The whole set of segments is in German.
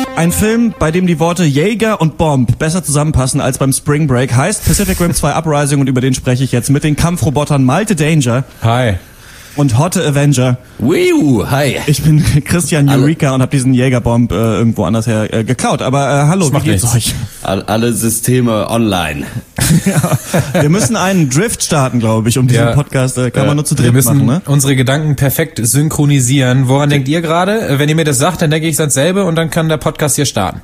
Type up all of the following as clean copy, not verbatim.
Ein Film, bei dem die Worte Jäger und Bomb besser zusammenpassen als beim Spring Break, heißt Pacific Rim 2 Uprising und über den spreche ich jetzt mit den Kampfrobotern Malte Danger. Hi. Und Hotte Avenger. Hi. Ich bin Christian Eureka und habe diesen Jägerbomb irgendwo anders her geklaut. Aber hallo, wie geht's euch? Alle Systeme online. Ja, wir müssen einen Drift starten, glaube ich, um diesen Podcast kann man nur zu dritt machen. Wir müssen unsere Gedanken perfekt synchronisieren. Woran denkt ihr gerade? Wenn ihr mir das sagt, dann denke ich ans selbe und dann kann der Podcast hier starten.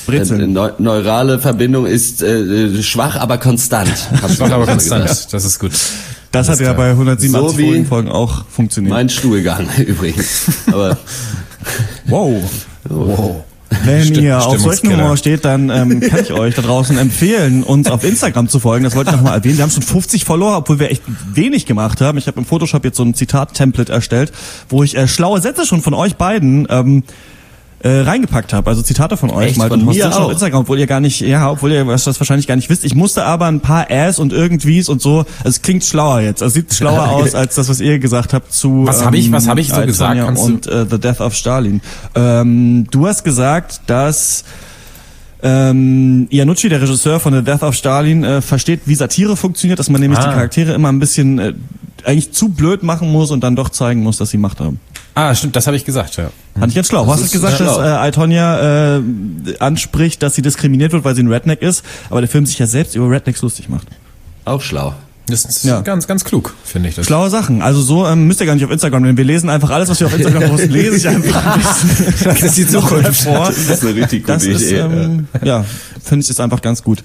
Neurale Verbindung ist schwach, aber konstant. Schwach, aber konstant. Das ist gut. Das hat ja bei 187 Folgen auch funktioniert. Mein Stuhlgang übrigens. Aber wow. Wenn ihr auf solchen Humor steht, dann kann ich euch da draußen empfehlen, uns auf Instagram zu folgen. Das wollte ich nochmal erwähnen. Wir haben schon 50 Follower, obwohl wir echt wenig gemacht haben. Ich habe im Photoshop jetzt so ein Zitat-Template erstellt, wo ich schlaue Sätze schon von euch beiden reingepackt habe, also Zitate von euch. Echt? Mal von mir auch auf Instagram, obwohl ihr das wahrscheinlich gar nicht wisst. Ich musste aber ein paar Äs und Irgendwies und so. Es klingt schlauer jetzt. Es sieht schlauer aus als das, was ihr gesagt habt zu Was hab ich so gesagt? Und The Death of Stalin. Du hast gesagt, dass Iannucci, der Regisseur von The Death of Stalin, versteht, wie Satire funktioniert, dass man nämlich die Charaktere immer ein bisschen eigentlich zu blöd machen muss und dann doch zeigen muss, dass sie Macht haben. Stimmt, das habe ich gesagt, ja. Fand ich jetzt schlau. Du hast gesagt, dass I-Tonya anspricht, dass sie diskriminiert wird, weil sie ein Redneck ist, aber der Film sich ja selbst über Rednecks lustig macht. Auch schlau. Das ist ganz, ganz klug, finde ich das. Schlaue Sachen. Also so müsst ihr gar nicht auf Instagram, denn wir lesen einfach alles, was wir auf Instagram posten, lese ich einfach. Das ist die Zukunft vor. Das ist eine richtig gute Idee. Finde ich, ist einfach ganz gut.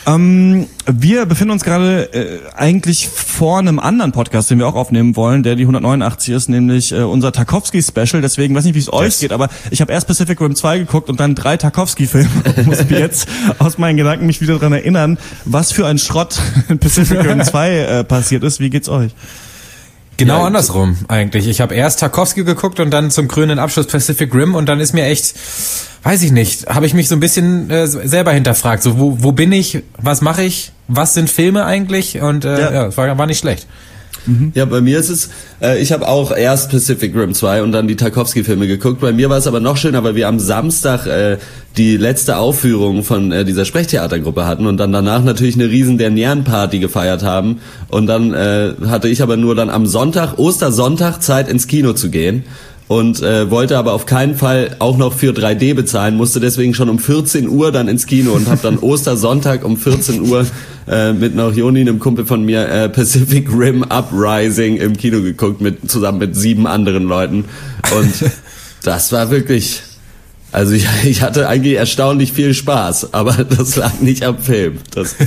Wir befinden uns gerade eigentlich vor einem anderen Podcast, den wir auch aufnehmen wollen, der die 189 ist, nämlich unser Tarkovsky-Special. Deswegen, weiß nicht, wie es euch geht, aber ich habe erst Pacific Rim 2 geguckt und dann 3 Tarkovsky-Filme. Muss mich jetzt aus meinen Gedanken mich wieder daran erinnern, was für ein Schrott in Pacific Rim 2 passiert ist. Wie geht's euch? Genau andersrum eigentlich. Ich habe erst Tarkovsky geguckt und dann zum krönenden Abschluss Pacific Rim und dann ist mir echt, weiß ich nicht, habe ich mich so ein bisschen selber hinterfragt. So, wo bin ich? Was mache ich? Was sind Filme eigentlich? Und es war nicht schlecht. Ja, bei mir ist es, ich habe auch erst Pacific Rim 2 und dann die Tarkovsky-Filme geguckt. Bei mir war es aber noch schöner, weil wir am Samstag die letzte Aufführung von dieser Sprechtheatergruppe hatten und dann danach natürlich eine riesen Dernieren-Party gefeiert haben. Und dann hatte ich aber nur dann am Sonntag, Ostersonntag, Zeit ins Kino zu gehen. Und wollte aber auf keinen Fall auch noch für 3D bezahlen, musste deswegen schon um 14 Uhr dann ins Kino und habe dann Ostersonntag um 14 Uhr mit noch Joni, einem Kumpel von mir, Pacific Rim Uprising im Kino geguckt, zusammen mit 7 anderen Leuten. Und das war wirklich, also ich hatte eigentlich erstaunlich viel Spaß, aber das lag nicht am Film.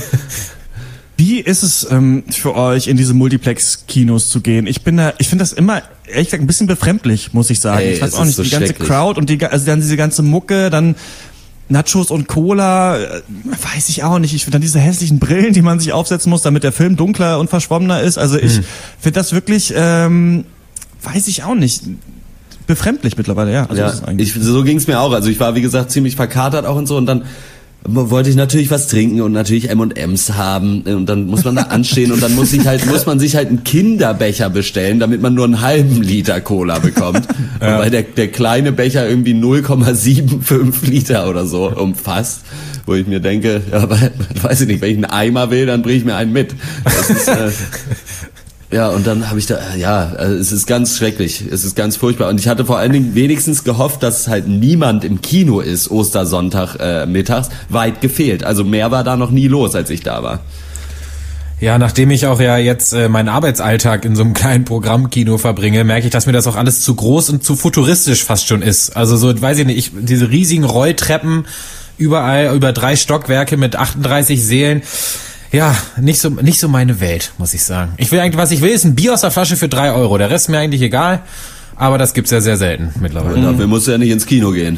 Wie ist es für euch, in diese Multiplex-Kinos zu gehen? Ich finde das immer, ehrlich gesagt, ein bisschen befremdlich, muss ich sagen. Ich weiß auch nicht, die ganze Crowd und also dann diese ganze Mucke, dann Nachos und Cola, weiß ich auch nicht. Ich finde dann diese hässlichen Brillen, die man sich aufsetzen muss, damit der Film dunkler und verschwommener ist. Also ich finde das wirklich, weiß ich auch nicht, befremdlich mittlerweile, ja. Also so ging's mir auch. Also ich war, wie gesagt, ziemlich verkatert auch und so und dann wollte ich natürlich was trinken und natürlich M&M's haben und dann muss man da anstehen und dann muss man sich halt einen Kinderbecher bestellen, damit man nur einen halben Liter Cola bekommt. Ja. Weil der kleine Becher irgendwie 0,75 Liter oder so umfasst, wo ich mir denke, aber weiß ich nicht, wenn ich einen Eimer will, dann bringe ich mir einen mit. Das ist, ja, und dann habe ich es ist ganz schrecklich, es ist ganz furchtbar. Und ich hatte vor allen Dingen wenigstens gehofft, dass halt niemand im Kino ist, Ostersonntag mittags, weit gefehlt. Also mehr war da noch nie los, als ich da war. Ja, nachdem ich auch jetzt meinen Arbeitsalltag in so einem kleinen Programmkino verbringe, merke ich, dass mir das auch alles zu groß und zu futuristisch fast schon ist. Also so, weiß ich nicht, diese riesigen Rolltreppen überall, über 3 Stockwerke mit 38 Sälen. Ja, nicht so meine Welt, muss ich sagen. Was ich will, ist ein Bier aus der Flasche für 3 Euro. Der Rest ist mir eigentlich egal. Aber das gibt's ja sehr selten mittlerweile. Und dafür musst du ja nicht ins Kino gehen.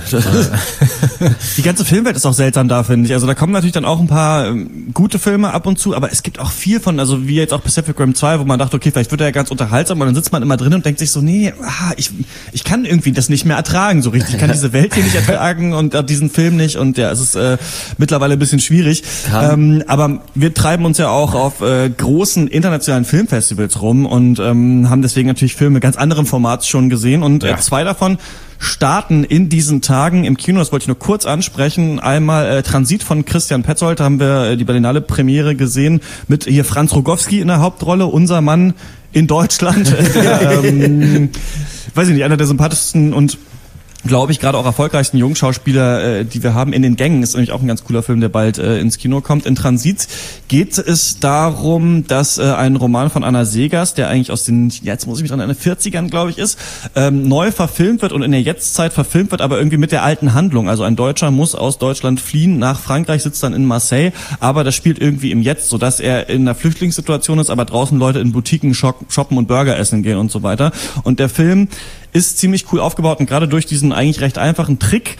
Die ganze Filmwelt ist auch seltsam da, finde ich. Also da kommen natürlich dann auch ein paar gute Filme ab und zu, aber es gibt auch viel von, also wie jetzt auch Pacific Rim 2, wo man dachte, okay, vielleicht wird er ja ganz unterhaltsam, und dann sitzt man immer drin und denkt sich so, nee, ich kann irgendwie das nicht mehr ertragen so richtig. Ich kann diese Welt hier nicht ertragen und diesen Film nicht, und ja, es ist mittlerweile ein bisschen schwierig. Aber wir treiben uns ja auch auf großen internationalen Filmfestivals rum und haben deswegen natürlich Filme ganz anderen Formats schon schon gesehen und 2 davon starten in diesen Tagen im Kino. Das wollte ich nur kurz ansprechen. Einmal Transit von Christian Petzold, da haben wir die Berlinale Premiere gesehen mit hier Franz Rogowski in der Hauptrolle, unser Mann in Deutschland. Der, weiß ich nicht, einer der sympathischsten und glaube ich, gerade auch erfolgreichsten Jungschauspieler, die wir haben in den Gängen, ist nämlich auch ein ganz cooler Film, der bald ins Kino kommt. In Transit geht es darum, dass ein Roman von Anna Segers, der eigentlich aus den, jetzt muss ich mich dran erinnern, 40ern, glaube ich, ist, neu verfilmt wird und in der Jetztzeit verfilmt wird, aber irgendwie mit der alten Handlung. Also ein Deutscher muss aus Deutschland fliehen nach Frankreich, sitzt dann in Marseille, aber das spielt irgendwie im Jetzt, sodass er in einer Flüchtlingssituation ist, aber draußen Leute in Boutiquen shoppen und Burger essen gehen und so weiter. Und der Film ist ziemlich cool aufgebaut und gerade durch diesen eigentlich recht einfachen Trick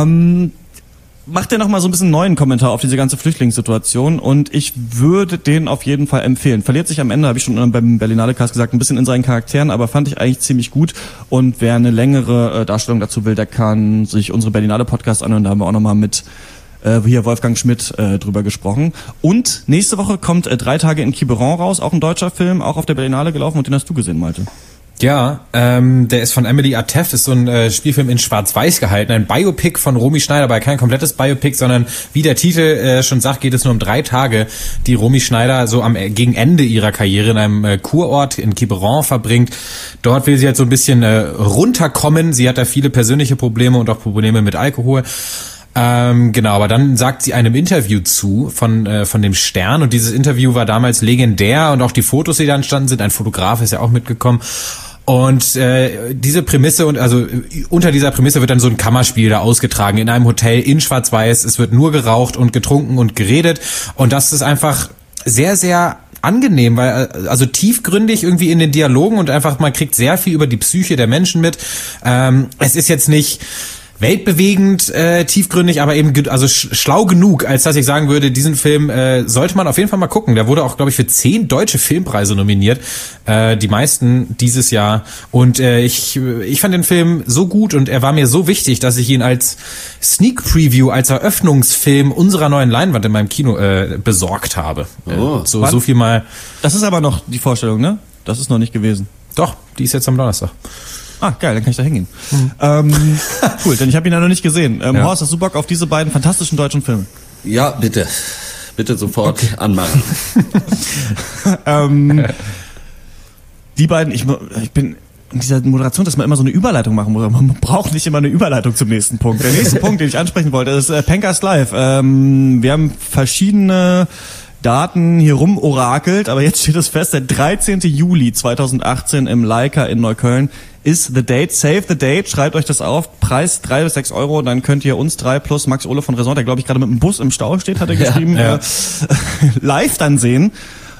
macht er nochmal so ein bisschen neuen Kommentar auf diese ganze Flüchtlingssituation und ich würde den auf jeden Fall empfehlen. Verliert sich am Ende, habe ich schon beim Berlinale Cast gesagt, ein bisschen in seinen Charakteren, aber fand ich eigentlich ziemlich gut und wer eine längere Darstellung dazu will, der kann sich unsere Berlinale Podcast anhören, da haben wir auch nochmal mit hier Wolfgang Schmidt drüber gesprochen. Und nächste Woche kommt 3 Tage in Quiberon raus, auch ein deutscher Film, auch auf der Berlinale gelaufen und den hast du gesehen, Malte. Ja, der ist von Emily Atef, ist so ein Spielfilm in Schwarz-Weiß gehalten, ein Biopic von Romy Schneider, aber kein komplettes Biopic, sondern wie der Titel schon sagt, geht es nur um 3 Tage, die Romy Schneider so gegen Ende ihrer Karriere in einem Kurort in Quiberon verbringt. Dort will sie halt so ein bisschen runterkommen, sie hat da viele persönliche Probleme und auch Probleme mit Alkohol. Genau, aber dann sagt sie einem Interview zu von dem Stern und dieses Interview war damals legendär und auch die Fotos, die da entstanden sind, ein Fotograf ist ja auch mitgekommen. Und diese Prämisse und also unter dieser Prämisse wird dann so ein Kammerspiel da ausgetragen in einem Hotel in Schwarz-Weiß. Es wird nur geraucht und getrunken und geredet und das ist einfach sehr, sehr angenehm, weil also tiefgründig irgendwie in den Dialogen und einfach man kriegt sehr viel über die Psyche der Menschen mit. Es ist jetzt nicht weltbewegend, tiefgründig, aber eben also schlau genug, als dass ich sagen würde, diesen Film sollte man auf jeden Fall mal gucken. Der wurde auch, glaube ich, für 10 deutsche Filmpreise nominiert, die meisten dieses Jahr. Und ich fand den Film so gut und er war mir so wichtig, dass ich ihn als Sneak Preview, als Eröffnungsfilm unserer neuen Leinwand in meinem Kino besorgt habe. So viel mal. Das ist aber noch die Vorstellung, ne? Das ist noch nicht gewesen. Doch, die ist jetzt am Donnerstag. Ah, geil, dann kann ich da hingehen. Cool, denn ich habe ihn ja noch nicht gesehen. Horst, hast du Bock auf diese beiden fantastischen deutschen Filme? Ja, bitte. Bitte sofort anmachen. Die beiden, ich bin in dieser Moderation, dass man immer so eine Überleitung machen muss. Man braucht nicht immer eine Überleitung zum nächsten Punkt. Der nächste Punkt, den ich ansprechen wollte, ist Pencast Live. Wir haben verschiedene Daten hier rumorakelt, aber jetzt steht es fest, der 13. Juli 2018 im Leica in Neukölln ist the date. Save the date, schreibt euch das auf, Preis 3 bis 6 Euro, dann könnt ihr uns 3 plus Max Ole von Raison, der glaube ich gerade mit dem Bus im Stau steht, hat er geschrieben, live dann sehen.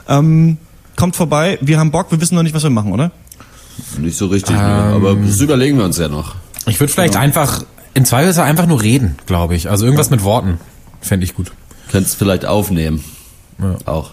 Kommt vorbei, wir haben Bock, wir wissen noch nicht, was wir machen, oder? Nicht so richtig, aber das überlegen wir uns ja noch. Ich würde vielleicht einfach, im Zweifelsfall einfach nur reden, glaube ich, also irgendwas mit Worten, fände ich gut. Könntest vielleicht aufnehmen. Ja. Auch.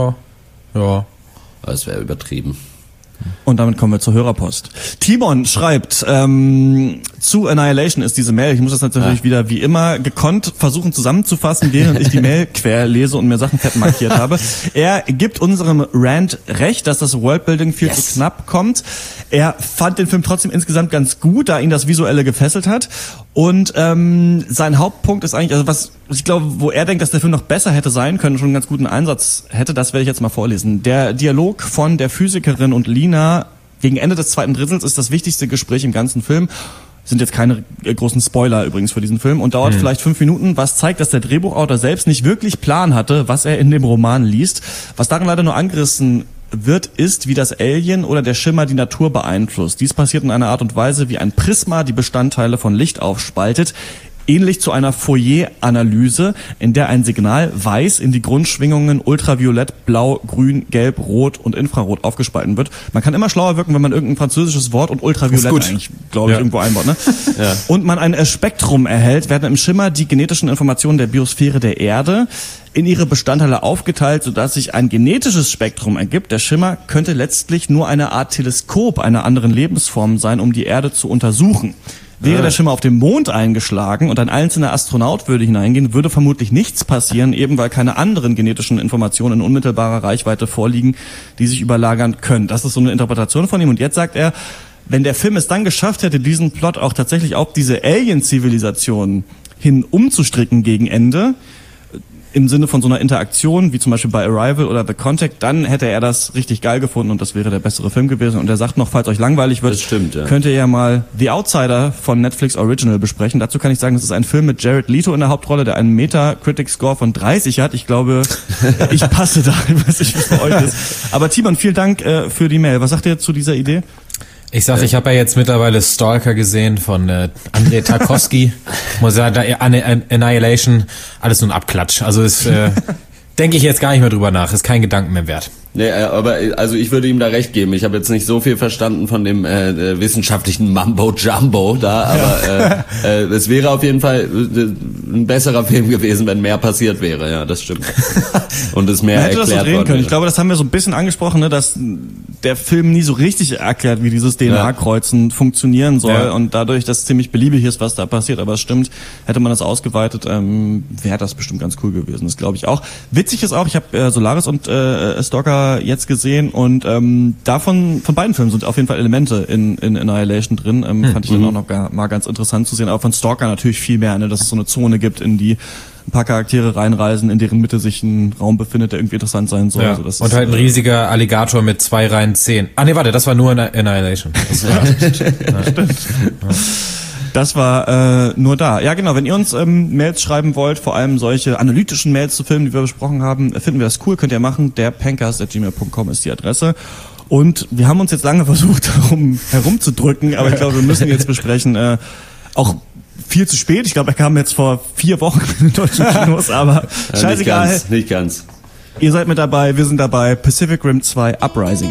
Ja. Das wäre übertrieben. Und damit kommen wir zur Hörerpost. Timon schreibt, zu Annihilation ist diese Mail. Ich muss das natürlich wieder wie immer gekonnt versuchen zusammenzufassen, während ich die Mail quer lese und mir Sachen fett markiert habe. Er gibt unserem Rant recht, dass das Worldbuilding viel zu knapp kommt. Er fand den Film trotzdem insgesamt ganz gut, da ihn das Visuelle gefesselt hat. Und sein Hauptpunkt ist eigentlich, also was ich glaube, wo er denkt, dass der Film noch besser hätte sein können, schon einen ganz guten Einsatz hätte, das werde ich jetzt mal vorlesen. Der Dialog von der Physikerin und Lina gegen Ende des 2. Drittels ist das wichtigste Gespräch im ganzen Film. Sind jetzt keine großen Spoiler übrigens für diesen Film und dauert vielleicht 5 Minuten, was zeigt, dass der Drehbuchautor selbst nicht wirklich Plan hatte, was er in dem Roman liest. Was darin leider nur angerissen wird, ist, wie das Alien oder der Schimmer die Natur beeinflusst. Dies passiert in einer Art und Weise, wie ein Prisma die Bestandteile von Licht aufspaltet, ähnlich zu einer Fourier-Analyse, in der ein Signal weiß in die Grundschwingungen Ultraviolett, Blau, Grün, Gelb, Rot und Infrarot aufgespalten wird. Man kann immer schlauer wirken, wenn man irgendein französisches Wort und Ultraviolett eigentlich, glaube ich, irgendwo einbaut. Ne? Ja. Und man ein Spektrum erhält, werden im Schimmer die genetischen Informationen der Biosphäre der Erde in ihre Bestandteile aufgeteilt, sodass sich ein genetisches Spektrum ergibt. Der Schimmer könnte letztlich nur eine Art Teleskop einer anderen Lebensform sein, um die Erde zu untersuchen. Wäre der Schimmer auf dem Mond eingeschlagen und ein einzelner Astronaut würde hineingehen, würde vermutlich nichts passieren, eben weil keine anderen genetischen Informationen in unmittelbarer Reichweite vorliegen, die sich überlagern können. Das ist so eine Interpretation von ihm. Und jetzt sagt er, wenn der Film es dann geschafft hätte, diesen Plot auch tatsächlich auf diese Alien-Zivilisation hin umzustricken gegen Ende, im Sinne von so einer Interaktion, wie zum Beispiel bei Arrival oder The Contact, dann hätte er das richtig geil gefunden und das wäre der bessere Film gewesen. Und er sagt noch, falls euch langweilig wird, könnt ihr ja mal The Outsider von Netflix Original besprechen. Dazu kann ich sagen, das ist ein Film mit Jared Leto in der Hauptrolle, der einen Metacritic-Score von 30 hat. Ich glaube, ich passe da, ich weiß nicht, wie es bei euch ist. Aber Timon, vielen Dank für die Mail. Was sagt ihr zu dieser Idee? Ich habe ja jetzt mittlerweile Stalker gesehen von Andrei Tarkovsky. Muss sagen, da Annihilation, alles nur ein Abklatsch. Also ist denke ich jetzt gar nicht mehr drüber nach. Ist kein Gedanken mehr wert. Nee, aber also ich würde ihm da recht geben. Ich habe jetzt nicht so viel verstanden von dem wissenschaftlichen Mambo-Jumbo da, aber es wäre auf jeden Fall ein besserer Film gewesen, wenn mehr passiert wäre. Ja, das stimmt. Und es mehr erklärt worden wäre. Ich glaube, das haben wir so ein bisschen angesprochen, ne, dass der Film nie so richtig erklärt, wie dieses DNA-Kreuzen funktionieren soll. Ja. Und dadurch, dass ziemlich beliebig ist, was da passiert. Aber es stimmt, hätte man das ausgeweitet, wäre das bestimmt ganz cool gewesen. Das glaube ich auch. Witzig ist auch, ich habe Solaris und Stalker jetzt gesehen und davon von beiden Filmen sind auf jeden Fall Elemente in Annihilation drin. Fand ich dann auch noch mal ganz interessant zu sehen. Aber von Stalker natürlich viel mehr, ne, dass es so eine Zone gibt, in die ein paar Charaktere reinreisen, in deren Mitte sich ein Raum befindet, der irgendwie interessant sein soll. Ja. Also das und ist, halt ein riesiger Alligator mit 2 Reihen Zähnen. Ah nee, warte, das war nur Annihilation. Das war, stimmt. Ja. Das war nur da. Ja, genau. Wenn ihr uns Mails schreiben wollt, vor allem solche analytischen Mails zu Filmen, die wir besprochen haben, finden wir das cool, könnt ihr machen. derpencast@gmail.com ist die Adresse. Und wir haben uns jetzt lange versucht, herumzudrücken, aber ich glaube, wir müssen jetzt besprechen, auch viel zu spät. Ich glaube, er kam jetzt vor 4 Wochen in den deutschen Kinos, aber scheißegal. Nicht ganz. Ihr seid mit dabei, wir sind dabei. Pacific Rim 2 Uprising.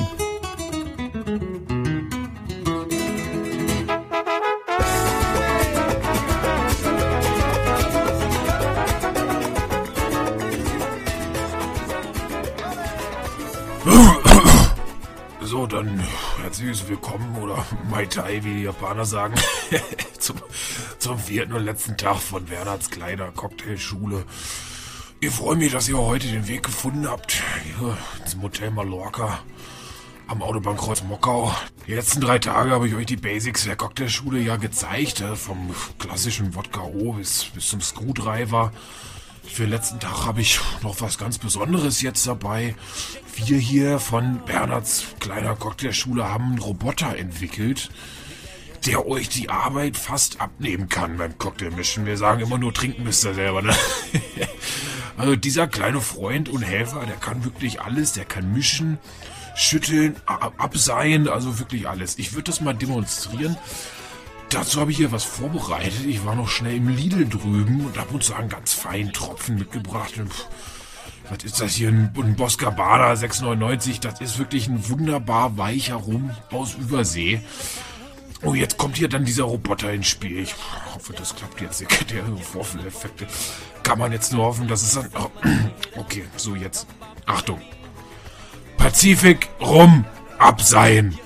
So, dann herzliches Willkommen oder Mai Tai, wie die Japaner sagen, zum 4. und letzten Tag von Bernhards kleiner Cocktailschule. Ich freue mich, dass ihr heute den Weg gefunden habt, hier zum Hotel Mallorca am Autobahnkreuz Mockau. Die letzten 3 Tage habe ich euch die Basics der Cocktailschule ja gezeigt, vom klassischen Wodka O bis zum Screwdriver. Für den letzten Tag habe ich noch was ganz Besonderes jetzt dabei. Wir hier von Bernhards kleiner Cocktailschule haben einen Roboter entwickelt, der euch die Arbeit fast abnehmen kann beim Cocktailmischen. Wir sagen immer nur, trinken müsst ihr selber, ne? Also dieser kleine Freund und Helfer, der kann wirklich alles. Der kann mischen, schütteln, abseihen, also wirklich alles. Ich würde das mal demonstrieren. Dazu habe ich hier was vorbereitet. Ich war noch schnell im Lidl drüben und habe uns einen ganz feinen Tropfen mitgebracht. Was ist das hier? Ein Boscabada 6,99. Das ist wirklich ein wunderbar weicher Rum aus Übersee. Oh, jetzt kommt hier dann dieser Roboter ins Spiel. Ich hoffe, das klappt jetzt. Ihr kennt ja Vorführeffekte. Kann man jetzt nur hoffen, dass es dann... Oh, okay, so jetzt. Achtung. Pacific Rum abseihen.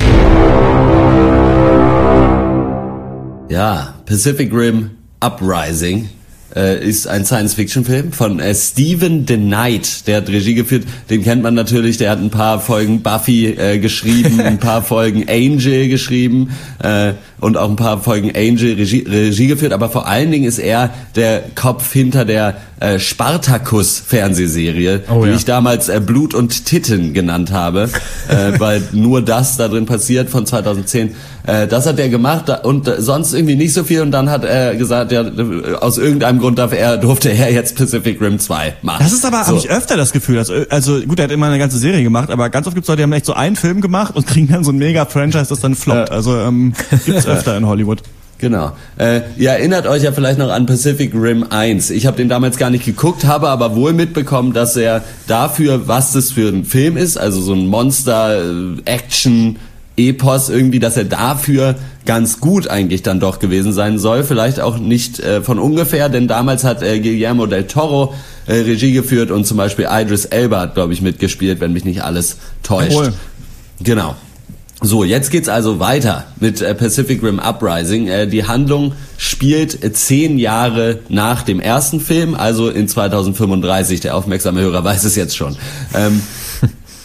Ja, Pacific Rim Uprising ist ein Science-Fiction-Film von Steven DeKnight, der hat Regie geführt, den kennt man natürlich, der hat ein paar Folgen Buffy geschrieben, ein paar Folgen Angel geschrieben und auch ein paar Folgen Angel Regie geführt, aber vor allen Dingen ist er der Kopf hinter der Spartacus-Fernsehserie, die ich damals Blut und Titten genannt habe, weil nur das da drin passiert, von 2010. Das hat er gemacht und sonst irgendwie nicht so viel und dann hat er gesagt, ja, aus irgendeinem Grund durfte er jetzt Pacific Rim 2 machen. Das ist aber, habe ich öfter das Gefühl, also gut, er hat immer eine ganze Serie gemacht, aber ganz oft gibt's Leute, die haben echt so einen Film gemacht und kriegen dann so ein Mega-Franchise, das dann floppt. Also gibt's öfter in Hollywood. Genau. Ihr erinnert euch ja vielleicht noch an Pacific Rim 1. Ich habe den damals gar nicht geguckt, habe aber wohl mitbekommen, dass er dafür, was das für ein Film ist, also so ein Monster-Action-Epos irgendwie, dass er dafür ganz gut eigentlich dann doch gewesen sein soll. Vielleicht auch nicht von ungefähr, denn damals hat Guillermo del Toro Regie geführt und zum Beispiel Idris Elba hat, glaube ich, mitgespielt, wenn mich nicht alles täuscht. Cool. Genau. So, jetzt geht's also weiter mit Pacific Rim Uprising. Die Handlung spielt 10 Jahre nach dem ersten Film, also in 2035. Der aufmerksame Hörer weiß es jetzt schon.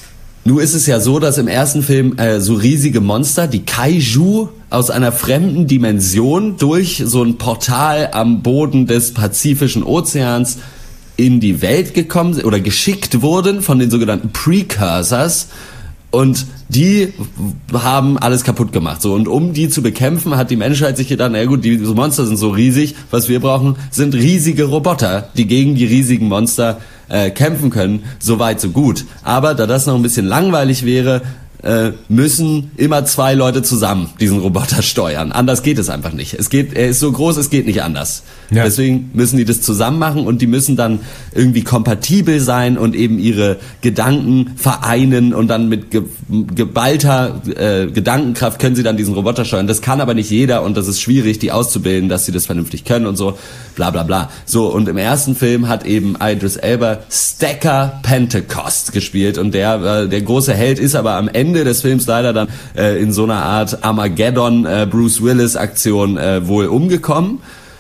Nun ist es ja so, dass im ersten Film so riesige Monster, die Kaiju, aus einer fremden Dimension durch so ein Portal am Boden des Pazifischen Ozeans in die Welt gekommen sind oder geschickt wurden von den sogenannten Precursors. Und die haben alles kaputt gemacht. So, und um die zu bekämpfen, hat die Menschheit sich gedacht, na gut, die Monster sind so riesig, was wir brauchen, sind riesige Roboter, die gegen die riesigen Monster kämpfen können. So weit, so gut. Aber da das noch ein bisschen langweilig wäre, müssen immer 2 Leute zusammen diesen Roboter steuern. Anders geht es einfach nicht. Er ist so groß, es geht nicht anders. Ja. Deswegen müssen die das zusammen machen und die müssen dann irgendwie kompatibel sein und eben ihre Gedanken vereinen und dann mit geballter Gedankenkraft können sie dann diesen Roboter steuern. Das kann aber nicht jeder und das ist schwierig, die auszubilden, dass sie das vernünftig können und so, bla bla bla. So, und im ersten Film hat eben Idris Elba Stacker Pentecost gespielt und der große Held ist aber am Ende des Films leider dann in so einer Art Armageddon Bruce Willis Aktion wohl umgekommen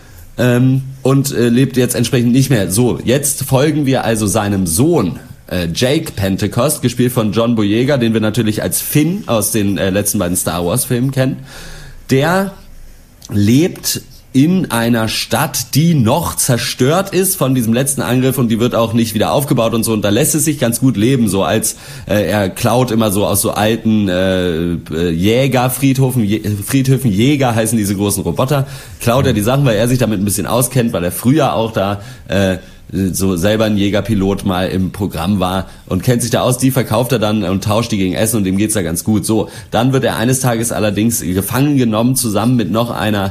und lebt jetzt entsprechend nicht mehr. So, jetzt folgen wir also seinem Sohn Jake Pentecost, gespielt von John Boyega, den wir natürlich als Finn aus den letzten beiden Star Wars Filmen kennen. Der lebt in einer Stadt, die noch zerstört ist von diesem letzten Angriff und die wird auch nicht wieder aufgebaut und so, und da lässt es sich ganz gut leben, so als er klaut immer so aus so alten Jägerfriedhöfen, Jäger heißen diese großen Roboter, klaut er die Sachen, weil er sich damit ein bisschen auskennt, weil er früher auch da so selber ein Jägerpilot mal im Programm war und kennt sich da aus, die verkauft er dann und tauscht die gegen Essen und dem geht's da ganz gut. So, dann wird er eines Tages allerdings gefangen genommen, zusammen mit noch einem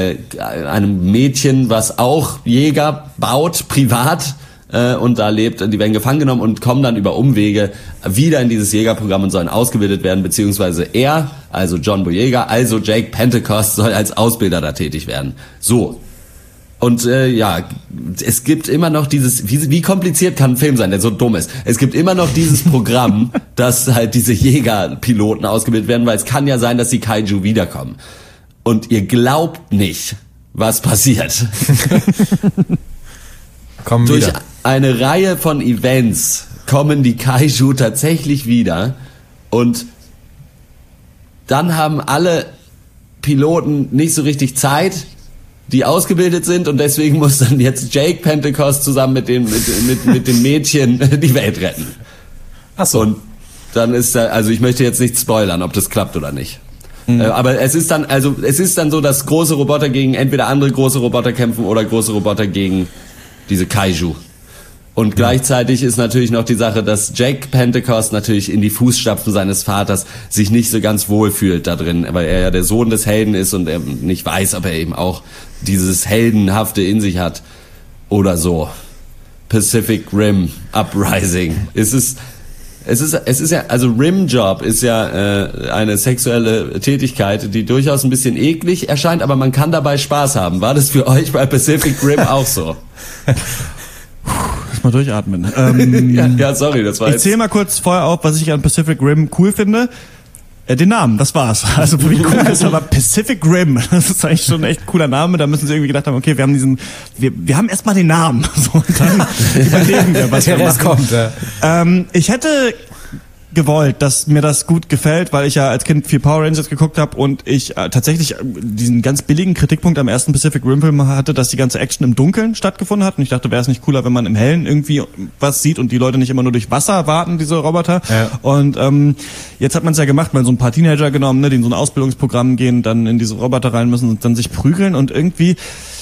Mädchen, was auch Jäger baut, privat, und da lebt, die werden gefangen genommen und kommen dann über Umwege wieder in dieses Jägerprogramm und sollen ausgebildet werden, beziehungsweise er, also John Boyega, also Jake Pentecost, soll als Ausbilder da tätig werden. So. Und ja, es gibt immer noch dieses, wie kompliziert kann ein Film sein, der so dumm ist. Es gibt immer noch dieses Programm, dass halt diese Jägerpiloten ausgebildet werden, weil es kann ja sein, dass die Kaiju wiederkommen. Und ihr glaubt nicht, was passiert. Kommen durch wieder. Eine Reihe von Events kommen die Kaiju tatsächlich wieder und dann haben alle Piloten nicht so richtig Zeit, die ausgebildet sind, und deswegen muss dann jetzt Jake Pentecost zusammen mit dem Mädchen die Welt retten. Ach so. Und dann ist da, also ich möchte jetzt nicht spoilern, ob das klappt oder nicht. Mhm. Aber es ist dann so, dass große Roboter gegen entweder andere große Roboter kämpfen oder große Roboter gegen diese Kaiju. Und gleichzeitig ist natürlich noch die Sache, dass Jake Pentecost natürlich in die Fußstapfen seines Vaters sich nicht so ganz wohl fühlt da drin, weil er ja der Sohn des Helden ist und er nicht weiß, ob er eben auch dieses Heldenhafte in sich hat oder so. Pacific Rim Uprising. Es ist ja, also Rimjob ist ja eine sexuelle Tätigkeit, die durchaus ein bisschen eklig erscheint, aber man kann dabei Spaß haben. War das für euch bei Pacific Rim auch so? Mal durchatmen. Ja, sorry, das war ich zähle mal kurz vorher auf, was ich an Pacific Rim cool finde. Den Namen, das war's. Also wie cool ist aber Pacific Rim. Das ist eigentlich schon ein echt cooler Name. Da müssen sie irgendwie gedacht haben, okay, wir haben erstmal den Namen. So, und dann überlegen wir, was der Rest kommt. Ja. Ich hätte gewollt, dass mir das gut gefällt, weil ich ja als Kind viel Power Rangers geguckt habe und ich tatsächlich diesen ganz billigen Kritikpunkt am ersten Pacific Rim Film hatte, dass die ganze Action im Dunkeln stattgefunden hat, und ich dachte, wäre es nicht cooler, wenn man im Hellen irgendwie was sieht und die Leute nicht immer nur durch Wasser warten, diese Roboter. Ja. Und jetzt hat man es ja gemacht, mal so ein paar Teenager genommen, ne, die in so ein Ausbildungsprogramm gehen, dann in diese Roboter rein müssen und dann sich prügeln, und irgendwie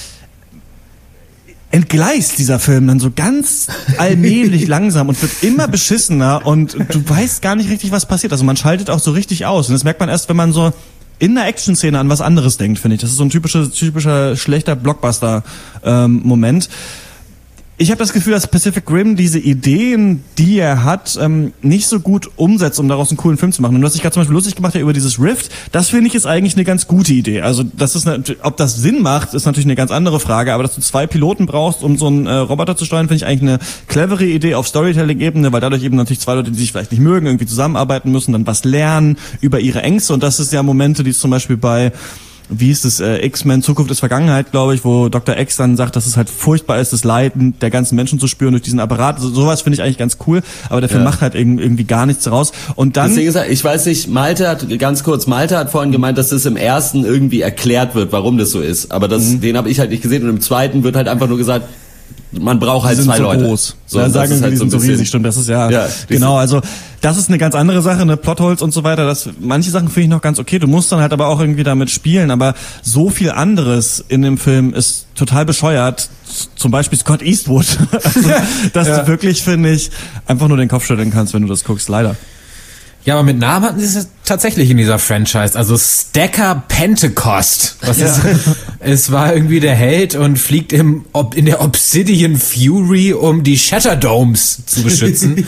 entgleist dieser Film dann so ganz allmählich langsam und wird immer beschissener und du weißt gar nicht richtig, was passiert. Also man schaltet auch so richtig aus, und das merkt man erst, wenn man so in der Action-Szene an was anderes denkt, finde ich. Das ist so ein typischer schlechter Blockbuster-Moment. Ich habe das Gefühl, dass Pacific Rim diese Ideen, die er hat, nicht so gut umsetzt, um daraus einen coolen Film zu machen. Und du hast dich gerade zum Beispiel lustig gemacht über dieses Rift. Das finde ich ist eigentlich eine ganz gute Idee. Also das ist ob das Sinn macht, ist natürlich eine ganz andere Frage. Aber dass du 2 Piloten brauchst, um so einen Roboter zu steuern, finde ich eigentlich eine clevere Idee auf Storytelling-Ebene, weil dadurch eben natürlich 2 Leute, die sich vielleicht nicht mögen, irgendwie zusammenarbeiten müssen, dann was lernen über ihre Ängste. Und das ist ja Momente, die es zum Beispiel bei wie hieß es, X-Men Zukunft ist Vergangenheit, glaube ich, wo Dr. X dann sagt, dass es halt furchtbar ist, das Leiden der ganzen Menschen zu spüren durch diesen Apparat. Sowas finde ich eigentlich ganz cool, aber der Film macht halt irgendwie gar nichts raus. Und dann... Deswegen, ich weiß nicht, Malte hat vorhin gemeint, dass das im ersten irgendwie erklärt wird, warum das so ist. Aber den habe ich halt nicht gesehen und im zweiten wird halt einfach nur gesagt, man braucht halt zwei Leute. Groß. So, dann sagen wir, halt die sind so riesig, stimmt. Das ist genau, also das ist eine ganz andere Sache, eine Plotholes und so weiter. Manche Sachen finde ich noch ganz okay. Du musst dann halt aber auch irgendwie damit spielen. Aber so viel anderes in dem Film ist total bescheuert. Zum Beispiel Scott Eastwood. Also, dass du wirklich, finde ich, einfach nur den Kopf schütteln kannst, wenn du das guckst. Leider. Ja, aber mit Namen hatten sie es tatsächlich in dieser Franchise. Also Stacker Pentecost. Es war irgendwie der Held und fliegt in der Obsidian Fury, um die Shatterdomes zu beschützen.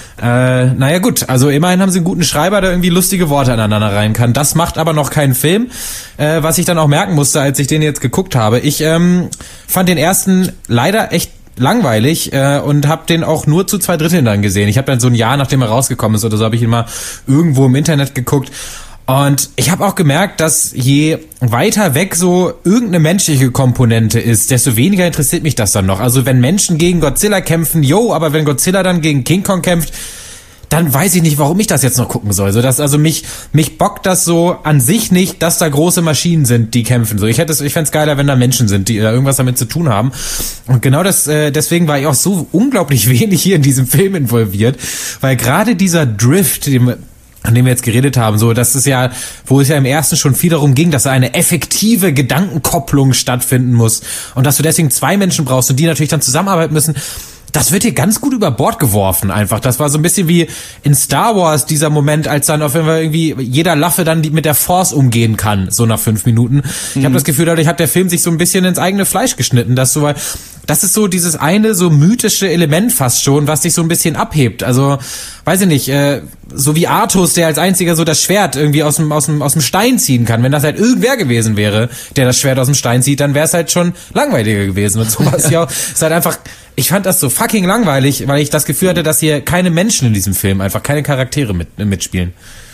Naja gut, also immerhin haben sie einen guten Schreiber, der irgendwie lustige Worte aneinander reihen kann. Das macht aber noch keinen Film, was ich dann auch merken musste, als ich den jetzt geguckt habe. Ich fand den ersten leider echt langweilig und habe den auch nur zu 2/3 dann gesehen. Ich habe dann so ein Jahr, nachdem er rausgekommen ist oder so, habe ich ihn mal irgendwo im Internet geguckt. Und ich habe auch gemerkt, dass je weiter weg so irgendeine menschliche Komponente ist, desto weniger interessiert mich das dann noch. Also wenn Menschen gegen Godzilla kämpfen, aber wenn Godzilla dann gegen King Kong kämpft, dann weiß ich nicht, warum ich das jetzt noch gucken soll. So, dass also mich bockt das so an sich nicht, dass da große Maschinen sind, die kämpfen. So, ich fänd's geiler, wenn da Menschen sind, die da irgendwas damit zu tun haben. Und genau deswegen war ich auch so unglaublich wenig hier in diesem Film involviert, weil gerade dieser Drift, an dem wir jetzt geredet haben, so, das ist ja, wo es ja im ersten schon viel darum ging, dass eine effektive Gedankenkopplung stattfinden muss und dass du deswegen 2 Menschen brauchst und die natürlich dann zusammenarbeiten müssen. Das wird hier ganz gut über Bord geworfen einfach. Das war so ein bisschen wie in Star Wars dieser Moment, als dann auf jeden Fall irgendwie jeder Laffe dann mit der Force umgehen kann, so nach 5 Minuten. Ich habe das Gefühl, dadurch hat der Film sich so ein bisschen ins eigene Fleisch geschnitten. Das ist so dieses eine so mythische Element fast schon, was sich so ein bisschen abhebt. Also, weiß ich nicht, so wie Artus, der als einziger so das Schwert irgendwie aus dem Stein ziehen kann. Wenn das halt irgendwer gewesen wäre, der das Schwert aus dem Stein zieht, dann wäre es halt schon langweiliger gewesen. Und sowas ja auch, ist halt einfach, ich fand das so fucking langweilig, weil ich das Gefühl hatte, dass hier keine Menschen in diesem Film, einfach keine Charaktere mitspielen.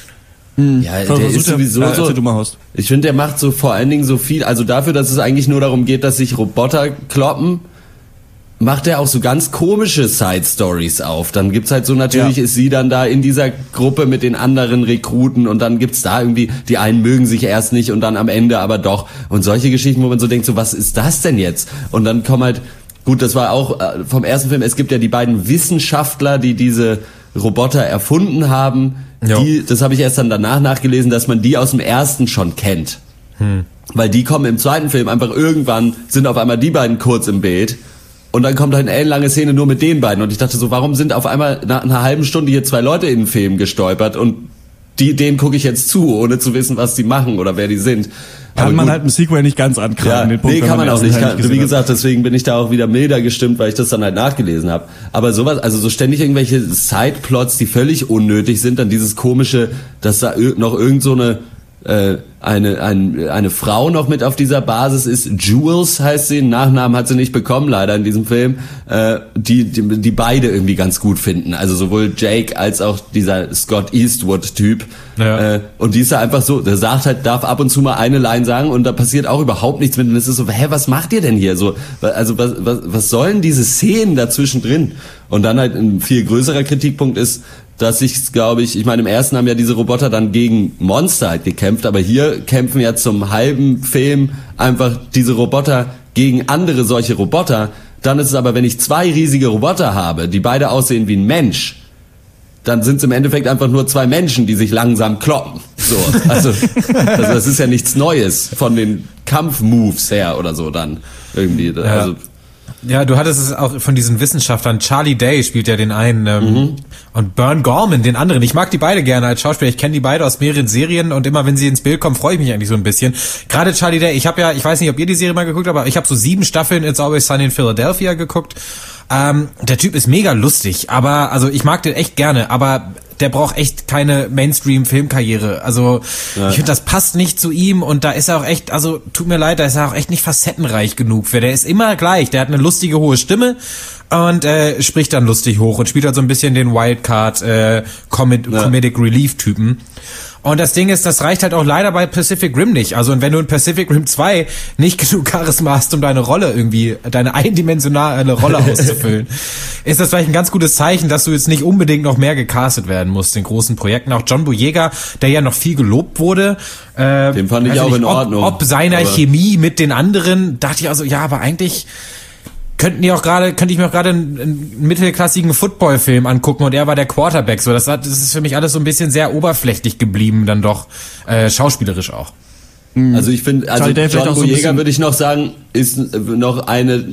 Ja, der ist sowieso so. Ich finde, der macht so vor allen Dingen so viel, also dafür, dass es eigentlich nur darum geht, dass sich Roboter kloppen, macht er auch so ganz komische Side-Stories auf. Dann gibt's halt so, natürlich ist sie dann da in dieser Gruppe mit den anderen Rekruten und dann gibt's da irgendwie, die einen mögen sich erst nicht und dann am Ende aber doch. Und solche Geschichten, wo man so denkt, so was ist das denn jetzt? Und dann kommen halt, gut, das war auch vom ersten Film, es gibt ja die beiden Wissenschaftler, die diese Roboter erfunden haben. Das habe ich erst dann danach nachgelesen, dass man die aus dem ersten schon kennt. Weil die kommen im zweiten Film einfach irgendwann, sind auf einmal die beiden kurz im Bild. Und dann kommt halt eine ellenlange Szene nur mit den beiden. Und ich dachte so, warum sind auf einmal nach einer halben Stunde hier 2 Leute in den Film gestolpert und denen gucke ich jetzt zu, ohne zu wissen, was die machen oder wer die sind. Kann man halt im Sequel nicht ganz ankragen. Ja, nee, kann man auch nicht. Wie gesagt, deswegen bin ich da auch wieder milder gestimmt, weil ich das dann halt nachgelesen habe. Aber sowas, also so ständig irgendwelche Sideplots, die völlig unnötig sind, dann dieses komische, dass da noch irgend so eine Frau noch mit auf dieser Basis ist, Jules heißt sie, einen Nachnamen hat sie nicht bekommen, leider in diesem Film, die beide irgendwie ganz gut finden, also sowohl Jake als auch dieser Scott Eastwood-Typ, und die ist da einfach so, der sagt halt, darf ab und zu mal eine Line sagen und da passiert auch überhaupt nichts mit, und es ist so, was macht ihr denn hier, so, also was sollen diese Szenen dazwischen drin? Und dann halt ein viel größerer Kritikpunkt ist, dass ich meine, im ersten haben ja diese Roboter dann gegen Monster halt gekämpft, aber hier kämpfen ja zum halben Film einfach diese Roboter gegen andere solche Roboter. Dann ist es aber, wenn ich 2 riesige Roboter habe, die beide aussehen wie ein Mensch, dann sind es im Endeffekt einfach nur 2 Menschen, die sich langsam kloppen. So, also das ist ja nichts Neues von den Kampfmoves her oder so dann irgendwie. Also ja, du hattest es auch von diesen Wissenschaftlern. Charlie Day spielt ja den einen und Burn Gorman den anderen. Ich mag die beide gerne als Schauspieler. Ich kenne die beide aus mehreren Serien und immer, wenn sie ins Bild kommen, freue ich mich eigentlich so ein bisschen. Gerade Charlie Day, ich weiß nicht, ob ihr die Serie mal geguckt habt, aber ich habe so 7 Staffeln It's Always Sunny in Philadelphia geguckt. Der Typ ist mega lustig, aber also ich mag den echt gerne, aber der braucht echt keine Mainstream-Filmkarriere. Also ich finde, das passt nicht zu ihm und da ist er auch echt, also tut mir leid, da ist er auch echt nicht facettenreich genug für. Der ist immer gleich, der hat eine lustige, hohe Stimme und spricht dann lustig hoch und spielt halt so ein bisschen den Wildcard Comedic Relief-Typen. Und das Ding ist, das reicht halt auch leider bei Pacific Rim nicht. Also und wenn du in Pacific Rim 2 nicht genug Charisma hast, um deine eindimensionale Rolle auszufüllen, ist das vielleicht ein ganz gutes Zeichen, dass du jetzt nicht unbedingt noch mehr gecastet werden musst in großen Projekten. Auch John Boyega, der ja noch viel gelobt wurde. Den fand ich auch in Ordnung. Ob seiner Chemie mit den anderen, dachte ich also, ja, aber eigentlich könnte ich mir auch gerade einen mittelklassigen Football-Film angucken und er war der Quarterback. So, das ist für mich alles so ein bisschen sehr oberflächlich geblieben, dann doch schauspielerisch auch. Also ich finde, John Boyega würde ich noch sagen, ist noch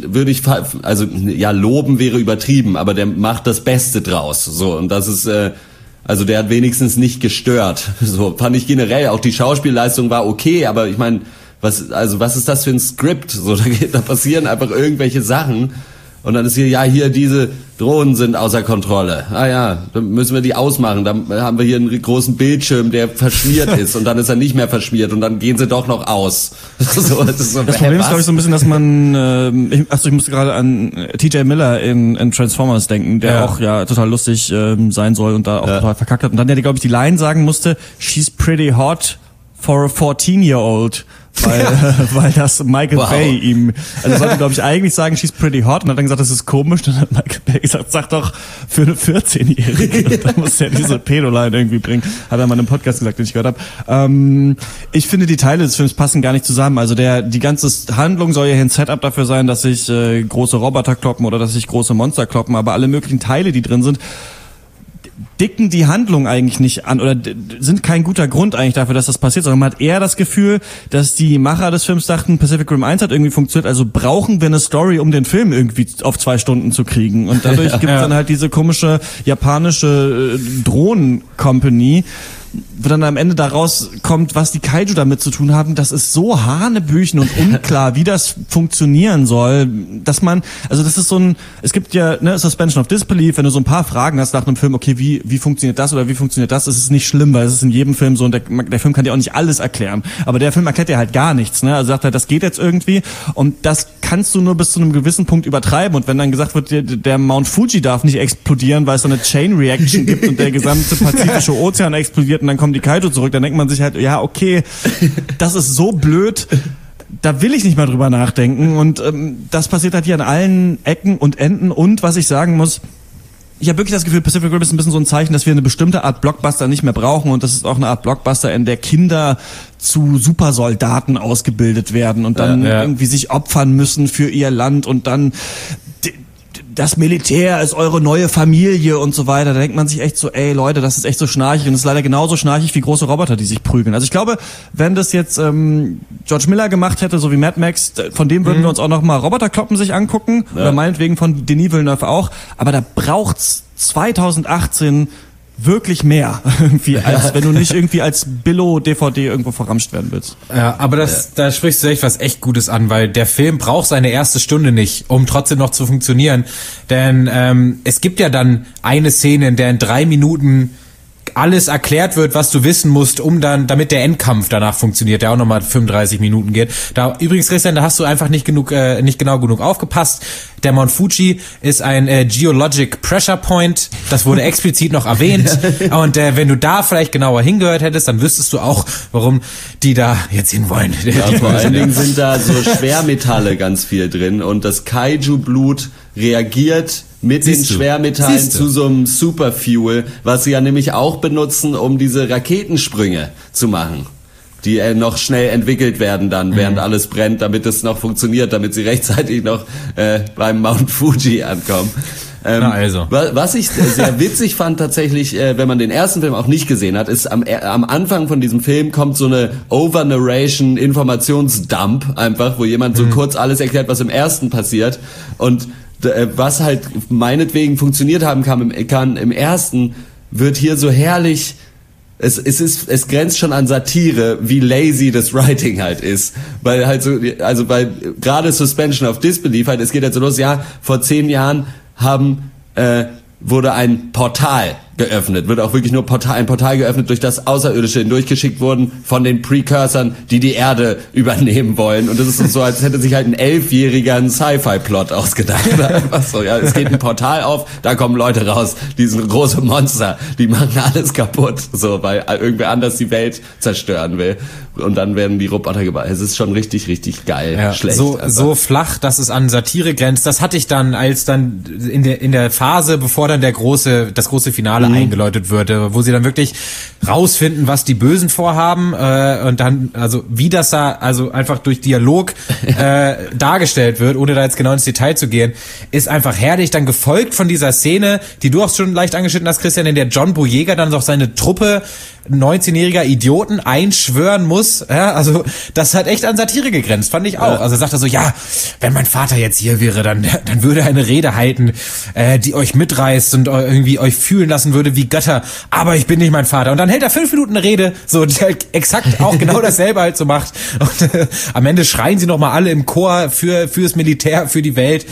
loben wäre übertrieben, aber der macht das Beste draus. So, und das ist, also der hat wenigstens nicht gestört. So, fand ich generell, auch die Schauspielleistung war okay, aber ich meine, was ist das für ein Skript? So, da passieren einfach irgendwelche Sachen und dann ist hier diese Drohnen sind außer Kontrolle. Ah ja, dann müssen wir die ausmachen. Dann haben wir hier einen großen Bildschirm, der verschmiert ist und dann ist er nicht mehr verschmiert und dann gehen sie doch noch aus. Das Problem ist, glaube ich, so ein bisschen, dass man, ich musste gerade an TJ Miller in Transformers denken, der auch ja total lustig sein soll und da auch total verkackt hat. Und dann der, glaube ich, die Line sagen musste, she's pretty hot for a 14-year-old. Weil das Michael Bay ihm, also sollte, glaube ich, eigentlich sagen, she's pretty hot, und hat dann gesagt, das ist komisch, dann hat Michael Bay gesagt, sag doch für eine 14-Jährige, dann muss er diese Pedoline irgendwie bringen, hat er mal in einem Podcast gesagt, den ich gehört habe. Ich finde, die Teile des Films passen gar nicht zusammen, also die ganze Handlung soll ja ein Setup dafür sein, dass sich große Roboter kloppen oder dass sich große Monster kloppen, aber alle möglichen Teile, die drin sind, dicken die Handlung eigentlich nicht an oder sind kein guter Grund eigentlich dafür, dass das passiert, sondern man hat eher das Gefühl, dass die Macher des Films dachten, Pacific Rim 1 hat irgendwie funktioniert, also brauchen wir eine Story, um den Film irgendwie auf 2 Stunden zu kriegen. Und dadurch gibt es dann halt diese komische japanische Drohnen-Company, wo dann am Ende daraus kommt, was die Kaiju damit zu tun haben, das ist so hanebüchen und unklar, wie das funktionieren soll, dass man, also das ist so ein, es gibt ja Suspension of Disbelief, wenn du so ein paar Fragen hast nach einem Film, okay, wie funktioniert das oder wie funktioniert das, ist es nicht schlimm, weil es ist in jedem Film so und der Film kann dir auch nicht alles erklären, aber der Film erklärt dir halt gar nichts, also sagt halt, das geht jetzt irgendwie und das kannst du nur bis zu einem gewissen Punkt übertreiben und wenn dann gesagt wird, der Mount Fuji darf nicht explodieren, weil es so eine Chain Reaction gibt und der gesamte Pazifische Ozean explodiert und dann kommen die Kaiju zurück, dann denkt man sich halt, ja, okay, das ist so blöd, da will ich nicht mal drüber nachdenken und das passiert halt hier an allen Ecken und Enden und was ich sagen muss, ich habe wirklich das Gefühl, Pacific Rim ist ein bisschen so ein Zeichen, dass wir eine bestimmte Art Blockbuster nicht mehr brauchen und das ist auch eine Art Blockbuster, in der Kinder zu Supersoldaten ausgebildet werden und dann irgendwie sich opfern müssen für ihr Land und dann das Militär ist eure neue Familie und so weiter. Da denkt man sich echt so, ey Leute, das ist echt so schnarchig und es ist leider genauso schnarchig wie große Roboter, die sich prügeln. Also ich glaube, wenn das jetzt George Miller gemacht hätte, so wie Mad Max, von dem würden wir uns auch noch mal Roboterkloppen sich angucken oder meinetwegen von Denis Villeneuve auch. Aber da braucht's 2018 wirklich mehr irgendwie, als wenn du nicht irgendwie als Billo-DVD irgendwo verramscht werden willst. Ja, aber da sprichst du echt was echt Gutes an, weil der Film braucht seine erste Stunde nicht, um trotzdem noch zu funktionieren. Denn es gibt ja dann eine Szene, in der in 3 Minuten alles erklärt wird, was du wissen musst, damit der Endkampf danach funktioniert, der auch nochmal 35 Minuten geht. Da übrigens, Christian, da hast du einfach nicht genau genug aufgepasst. Der Mount Fuji ist ein Geologic Pressure Point. Das wurde explizit noch erwähnt. Und wenn du da vielleicht genauer hingehört hättest, dann wüsstest du auch, warum die da jetzt hinwollen. Ja, vor allen Dingen sind da so Schwermetalle ganz viel drin und das Kaiju-Blut reagiert mit den Schwermetallen zu so einem Superfuel, was sie ja nämlich auch benutzen, um diese Raketensprünge zu machen, die noch schnell entwickelt werden dann, während alles brennt, damit es noch funktioniert, damit sie rechtzeitig noch beim Mount Fuji ankommen. Was ich sehr witzig fand tatsächlich, wenn man den ersten Film auch nicht gesehen hat, ist am Anfang von diesem Film kommt so eine Over-Narration Informationsdump einfach, wo jemand so kurz alles erklärt, was im ersten passiert und was halt meinetwegen funktioniert haben kann im ersten, wird hier so herrlich, es grenzt schon an Satire, wie lazy das Writing halt ist, weil halt so, also bei gerade Suspension of Disbelief halt, es geht halt so los, ja, vor 10 Jahren wurde ein Portal geöffnet. Wird auch wirklich nur ein Portal geöffnet, durch das Außerirdische hindurchgeschickt wurden von den Precursern, die Erde übernehmen wollen. Und das ist so, als hätte sich halt ein 11-Jähriger einen Sci-Fi-Plot ausgedacht. Einfach so, ja, es geht ein Portal auf, da kommen Leute raus, die sind große Monster, die machen alles kaputt, so, weil irgendwer anders die Welt zerstören will. Und dann werden die Roboter gebaut. Es ist schon richtig, richtig geil. Ja, schlecht. So flach, dass es an Satire grenzt. Das hatte ich dann, als dann in der Phase, bevor dann das große Finale eingeläutet würde, wo sie dann wirklich rausfinden, was die Bösen vorhaben, und dann, also wie das da, also einfach durch Dialog dargestellt wird, ohne da jetzt genau ins Detail zu gehen, ist einfach herrlich. Dann gefolgt von dieser Szene, die du auch schon leicht angeschnitten hast, Christian, in der John Boyega dann auch seine Truppe 19-jähriger Idioten einschwören muss. Ja, also das hat echt an Satire gegrenzt, fand ich auch. Also sagt er so, ja, wenn mein Vater jetzt hier wäre, dann würde er eine Rede halten, die euch mitreißt und irgendwie euch fühlen lassen würde wie Götter. Aber ich bin nicht mein Vater. Und dann hält er 5 Minuten eine Rede, so die halt exakt auch genau dasselbe halt so macht. Und am Ende schreien sie nochmal alle im Chor fürs Militär, für die Welt,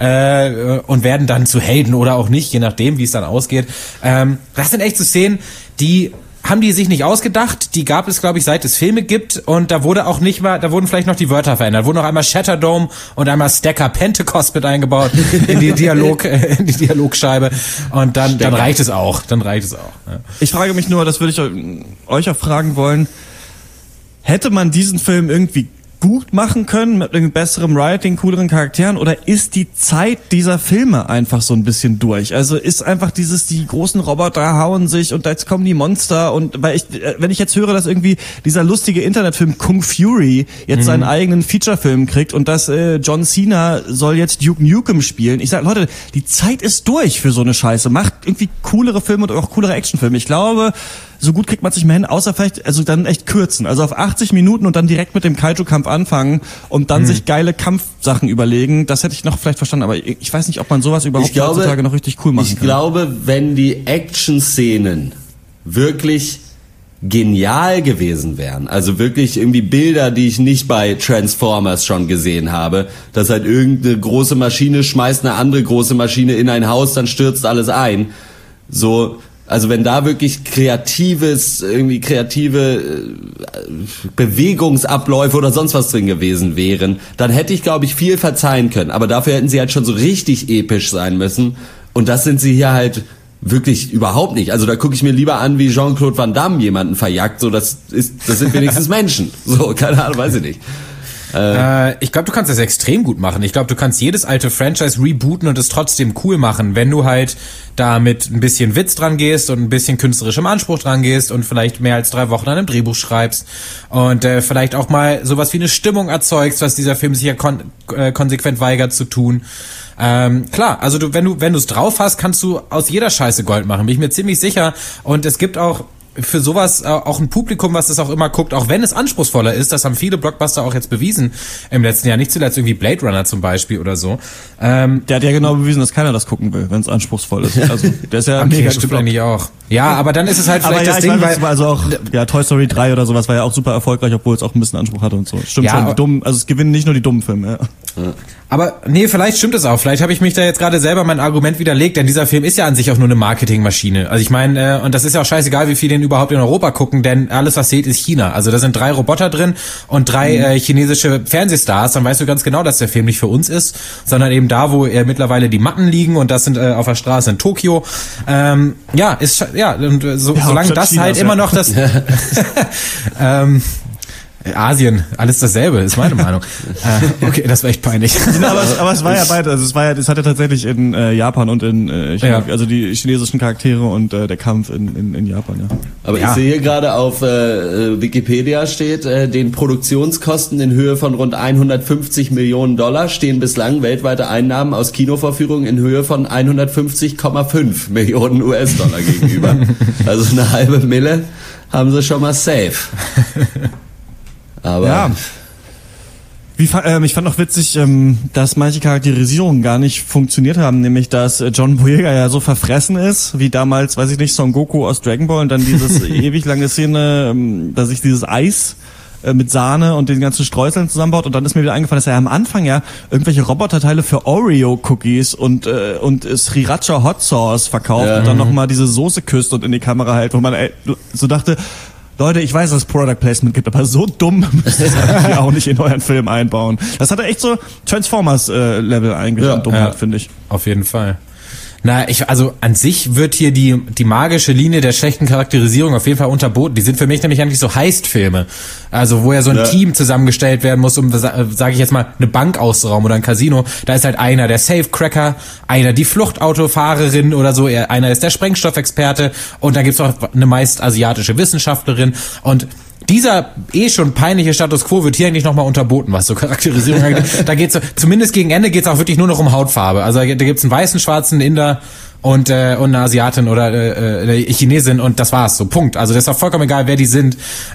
und werden dann zu Helden oder auch nicht, je nachdem, wie es dann ausgeht. Das sind echt so Szenen, die haben die sich nicht ausgedacht, die gab es, glaube ich, seit es Filme gibt, und da wurden vielleicht noch die Wörter verändert, wurden noch einmal Shatterdome und einmal Stacker Pentecost mit eingebaut in die Dialogscheibe, und dann reicht es auch. Ja. Ich frage mich nur, das würde ich euch auch fragen wollen, hätte man diesen Film irgendwie gut machen können, mit irgendwie besserem Writing, cooleren Charakteren, oder ist die Zeit dieser Filme einfach so ein bisschen durch? Also ist einfach die großen Roboter hauen sich und jetzt kommen die Monster, und wenn ich jetzt höre, dass irgendwie dieser lustige Internetfilm Kung Fury jetzt seinen eigenen Featurefilm kriegt und dass John Cena soll jetzt Duke Nukem spielen. Ich sage, Leute, die Zeit ist durch für so eine Scheiße. Macht irgendwie coolere Filme und auch coolere Actionfilme. Ich glaube, so gut kriegt man sich mehr hin, außer vielleicht, also dann echt kürzen. Also auf 80 Minuten und dann direkt mit dem Kaiju-Kampf anfangen und dann sich geile Kampfsachen überlegen. Das hätte ich noch vielleicht verstanden, aber ich weiß nicht, ob man sowas überhaupt heutzutage noch richtig cool machen kann. Ich glaube, wenn die Action-Szenen wirklich genial gewesen wären, also wirklich irgendwie Bilder, die ich nicht bei Transformers schon gesehen habe, dass halt irgendeine große Maschine schmeißt eine andere große Maschine in ein Haus, dann stürzt alles ein. So, also wenn da wirklich kreative Bewegungsabläufe oder sonst was drin gewesen wären, dann hätte ich, glaube ich, viel verzeihen können. Aber dafür hätten sie halt schon so richtig episch sein müssen. Und das sind sie hier halt wirklich überhaupt nicht. Also da gucke ich mir lieber an, wie Jean-Claude Van Damme jemanden verjagt. So, das sind wenigstens Menschen. So, keine Ahnung, weiß ich nicht. Ich glaube, du kannst das extrem gut machen. Ich glaube, du kannst jedes alte Franchise rebooten und es trotzdem cool machen, wenn du halt da mit ein bisschen Witz dran gehst und ein bisschen künstlerischem Anspruch dran gehst und vielleicht mehr als 3 Wochen an einem Drehbuch schreibst und vielleicht auch mal sowas wie eine Stimmung erzeugst, was dieser Film sich ja konsequent weigert zu tun. Klar, also wenn du es drauf hast, kannst du aus jeder Scheiße Gold machen, bin ich mir ziemlich sicher. Und es gibt auch für sowas auch ein Publikum, was das auch immer guckt, auch wenn es anspruchsvoller ist. Das haben viele Blockbuster auch jetzt bewiesen im letzten Jahr. Nicht zuletzt irgendwie Blade Runner zum Beispiel oder so. Der hat ja genau bewiesen, dass keiner das gucken will, wenn es anspruchsvoll ist. Also der ist ja mega stimmt eigentlich auch. Ja, aber dann ist es halt vielleicht das Ding, weil also auch Toy Story 3 oder sowas war ja auch super erfolgreich, obwohl es auch ein bisschen Anspruch hatte und so. Stimmt ja, schon. Also es gewinnen nicht nur die dummen Filme. Ja. Aber nee, vielleicht stimmt es auch. Vielleicht habe ich mich da jetzt gerade selber mein Argument widerlegt, denn dieser Film ist ja an sich auch nur eine Marketingmaschine. Also ich meine, und das ist ja auch scheißegal, wie viele den überhaupt in Europa gucken, denn alles, was seht, ist China. Also da sind 3 Roboter drin und 3 chinesische Fernsehstars. Dann weißt du ganz genau, dass der Film nicht für uns ist, sondern eben da, wo mittlerweile die Matten liegen, und das sind auf der Straße in Tokio. Und solange das Chinas, halt immer noch das Asien, alles dasselbe, ist meine Meinung. Okay, das war echt peinlich. Aber es war ja beide, also es hat ja tatsächlich in Japan und in China, also die chinesischen Charaktere und der Kampf in Japan, ja. Aber ich sehe hier gerade auf Wikipedia steht, den Produktionskosten in Höhe von rund 150 Millionen Dollar stehen bislang weltweite Einnahmen aus Kinovorführungen in Höhe von 150,5 Millionen US-Dollar gegenüber. Also eine halbe Mille haben sie schon mal safe. Aber ja. Ich fand auch witzig, dass manche Charakterisierungen gar nicht funktioniert haben, nämlich dass John Boyega ja so verfressen ist, wie damals, weiß ich nicht, Son Goku aus Dragon Ball, und dann dieses ewig lange Szene, dass sich dieses Eis mit Sahne und den ganzen Streuseln zusammenbaut. Und dann ist mir wieder eingefallen, dass er am Anfang ja irgendwelche Roboterteile für Oreo-Cookies und Sriracha Hot Sauce verkauft und dann nochmal diese Soße küsst und in die Kamera hält, wo man so dachte, Leute, ich weiß, dass es Product Placement gibt, aber so dumm müsst ihr es eigentlich auch nicht in euren Film einbauen. Das hat er echt so Transformers-Level eigentlich an Dummheit, finde ich. Auf jeden Fall. Na, also an sich wird hier die magische Linie der schlechten Charakterisierung auf jeden Fall unterboten. Die sind für mich nämlich eigentlich so Heist-Filme. Also wo ja so ein Team zusammengestellt werden muss, um, sage ich jetzt mal, eine Bank auszurauben oder ein Casino. Da ist halt einer der Safecracker, einer die Fluchtautofahrerin oder so, einer ist der Sprengstoffexperte und dann gibt's auch eine meist asiatische Wissenschaftlerin und dieser schon peinliche Status Quo wird hier eigentlich nochmal unterboten, was so Charakterisierung angeht. Da geht's so, zumindest gegen Ende geht's auch wirklich nur noch um Hautfarbe. Also da gibt's einen weißen, schwarzen Inder und eine Asiatin oder eine Chinesin und das war's, so Punkt. Also das ist auch vollkommen egal, wer die sind.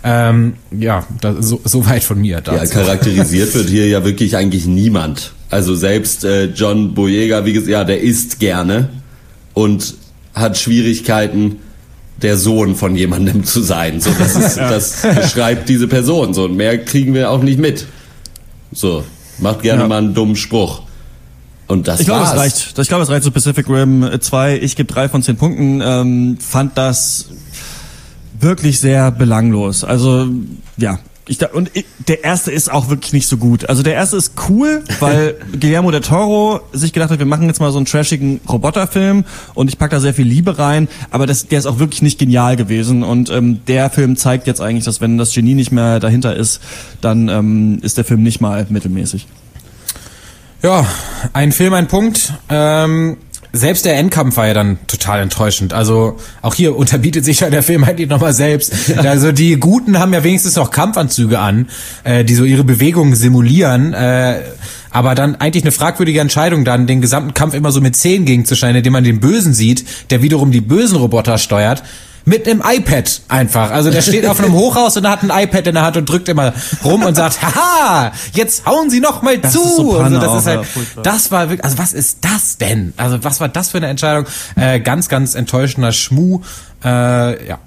So weit von mir. Dazu. Ja, charakterisiert wird hier ja wirklich eigentlich niemand. Also selbst John Boyega, wie gesagt, der isst gerne und hat Schwierigkeiten, der Sohn von jemandem zu sein. So, das beschreibt diese Person. So, und mehr kriegen wir auch nicht mit. So, macht gerne mal einen dummen Spruch. Und das war's. Ich glaube, es reicht zu Pacific Rim 2. Ich gebe 3 von 10 Punkten. Fand das wirklich sehr belanglos. Also, ja. Der erste ist auch wirklich nicht so gut. Also der erste ist cool, weil Guillermo del Toro sich gedacht hat, wir machen jetzt mal so einen trashigen Roboterfilm und ich pack da sehr viel Liebe rein, aber der ist auch wirklich nicht genial gewesen und der Film zeigt jetzt eigentlich, dass wenn das Genie nicht mehr dahinter ist, dann ist der Film nicht mal mittelmäßig. Ja, ein Film, ein Punkt. Selbst der Endkampf war ja dann total enttäuschend. Also auch hier unterbietet sich ja der Film eigentlich nochmal selbst. Also die Guten haben ja wenigstens noch Kampfanzüge an, die so ihre Bewegungen simulieren. Aber dann eigentlich eine fragwürdige Entscheidung, dann den gesamten Kampf immer so mit Szenen gegenzustellen, indem man den Bösen sieht, der wiederum die bösen Roboter steuert. Mit einem iPad einfach. Also der steht auf einem Hochhaus und hat ein iPad in der Hand und drückt immer rum und sagt, haha, jetzt hauen Sie noch mal zu. Ist so also das ist halt, das war wirklich, also was ist das denn? Also was war das für eine Entscheidung? Ganz, ganz enttäuschender Schmuh. Ja.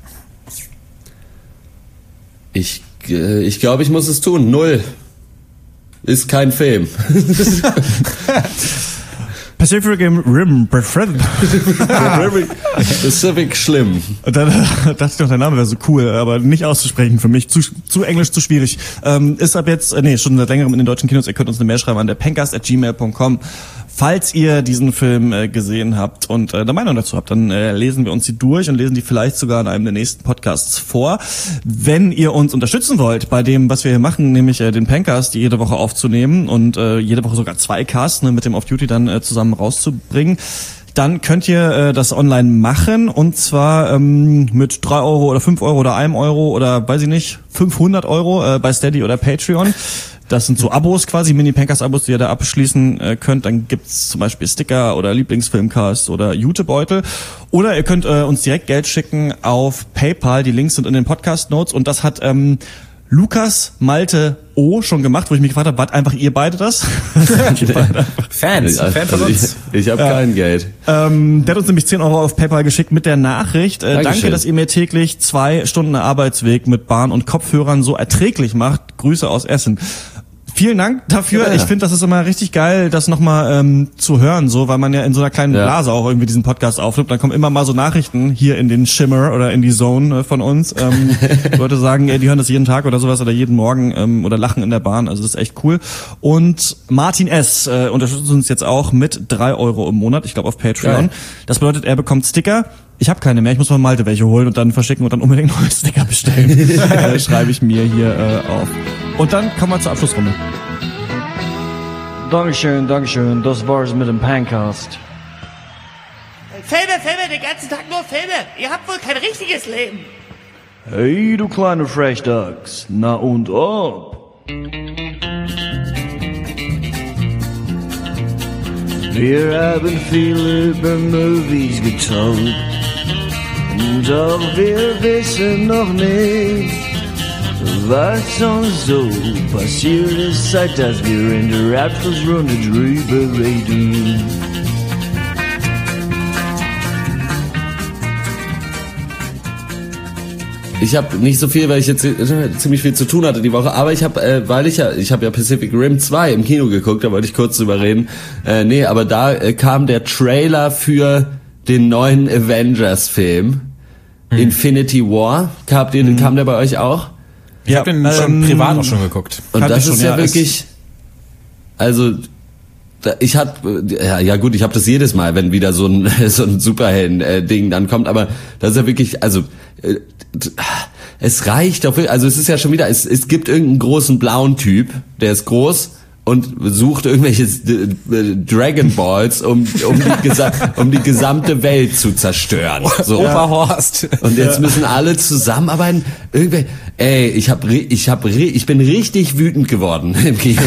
Ich glaube, ich muss es tun. 0. Ist kein Film. Pacific Rim. Pacific schlimm. Und dann dachte ich doch, der Name wäre so cool, aber nicht auszusprechen für mich. Zu englisch, zu schwierig. Ist ab jetzt, schon seit längerem in den deutschen Kinos. Ihr könnt uns eine Mail schreiben an der pencast@gmail.com. Falls ihr diesen Film gesehen habt und eine Meinung dazu habt, dann lesen wir uns die durch und lesen die vielleicht sogar in einem der nächsten Podcasts vor. Wenn ihr uns unterstützen wollt bei dem, was wir hier machen, nämlich den Pencast jede Woche aufzunehmen und jede Woche sogar 2 Casts mit dem Off Duty dann zusammen rauszubringen, dann könnt ihr das online machen und zwar mit 3 Euro oder 5 Euro oder 1 Euro oder weiß ich nicht, 500 Euro bei Steady oder Patreon. Das sind so Abos quasi, Mini-Pencast-Abos, die ihr da abschließen könnt. Dann gibt's zum Beispiel Sticker oder Lieblingsfilmcast oder Jutebeutel. Oder ihr könnt uns direkt Geld schicken auf PayPal. Die Links sind in den Podcast-Notes. Und das hat Lukas Malte O. schon gemacht, wo ich mich gefragt habe, wart einfach ihr beide das? Fan von uns. Ich habe kein Geld. Der hat uns nämlich 10 Euro auf PayPal geschickt mit der Nachricht. Danke, dass ihr mir täglich 2 Stunden Arbeitsweg mit Bahn und Kopfhörern so erträglich macht. Grüße aus Essen. Vielen Dank dafür. Ja. Ich finde, das ist immer richtig geil, das nochmal zu hören, so, weil man ja in so einer kleinen Blase auch irgendwie diesen Podcast aufnimmt. Dann kommen immer mal so Nachrichten hier in den Shimmer oder in die Zone von uns. Leute sagen, die hören das jeden Tag oder sowas oder jeden Morgen oder lachen in der Bahn. Also das ist echt cool. Und Martin S. Unterstützt uns jetzt auch mit 3 Euro im Monat, ich glaube auf Patreon. Geil. Das bedeutet, er bekommt Sticker. Ich habe keine mehr, ich muss von Malte welche holen und dann verschicken und dann unbedingt neue Sticker bestellen. Schreibe ich mir hier auf. Und dann kommen wir zur Abschlussrunde. Dankeschön, das war's mit dem Pencast. Filme, den ganzen Tag nur Filme. Ihr habt wohl kein richtiges Leben. Hey, du kleine Frechdachs, na und ob? Wir haben viel über Movies getalkt, doch wir wissen noch nicht, was uns so passiert ist, seit dass wir in der Abschlussrunde drüber reden. Ich habe nicht so viel, weil ich jetzt ziemlich viel zu tun hatte die Woche, aber ich habe, ich habe ja Pacific Rim 2 im Kino geguckt, da wollte ich kurz drüber reden. Aber da kam der Trailer für den neuen Avengers-Film, Infinity War. Kam der bei euch auch? Ich habe den schon privat auch schon geguckt. Und das ist ja wirklich, also ich habe ich habe das jedes Mal, wenn wieder so ein Superhelden-Ding dann kommt, aber das ist ja wirklich, also es reicht doch, also es ist ja schon wieder, es gibt irgendeinen großen blauen Typ, der ist groß und sucht irgendwelche Dragon Balls, um die gesamte Welt zu zerstören. So. Oberhorst. Und jetzt müssen alle zusammenarbeiten. Ich bin richtig wütend geworden im Kino.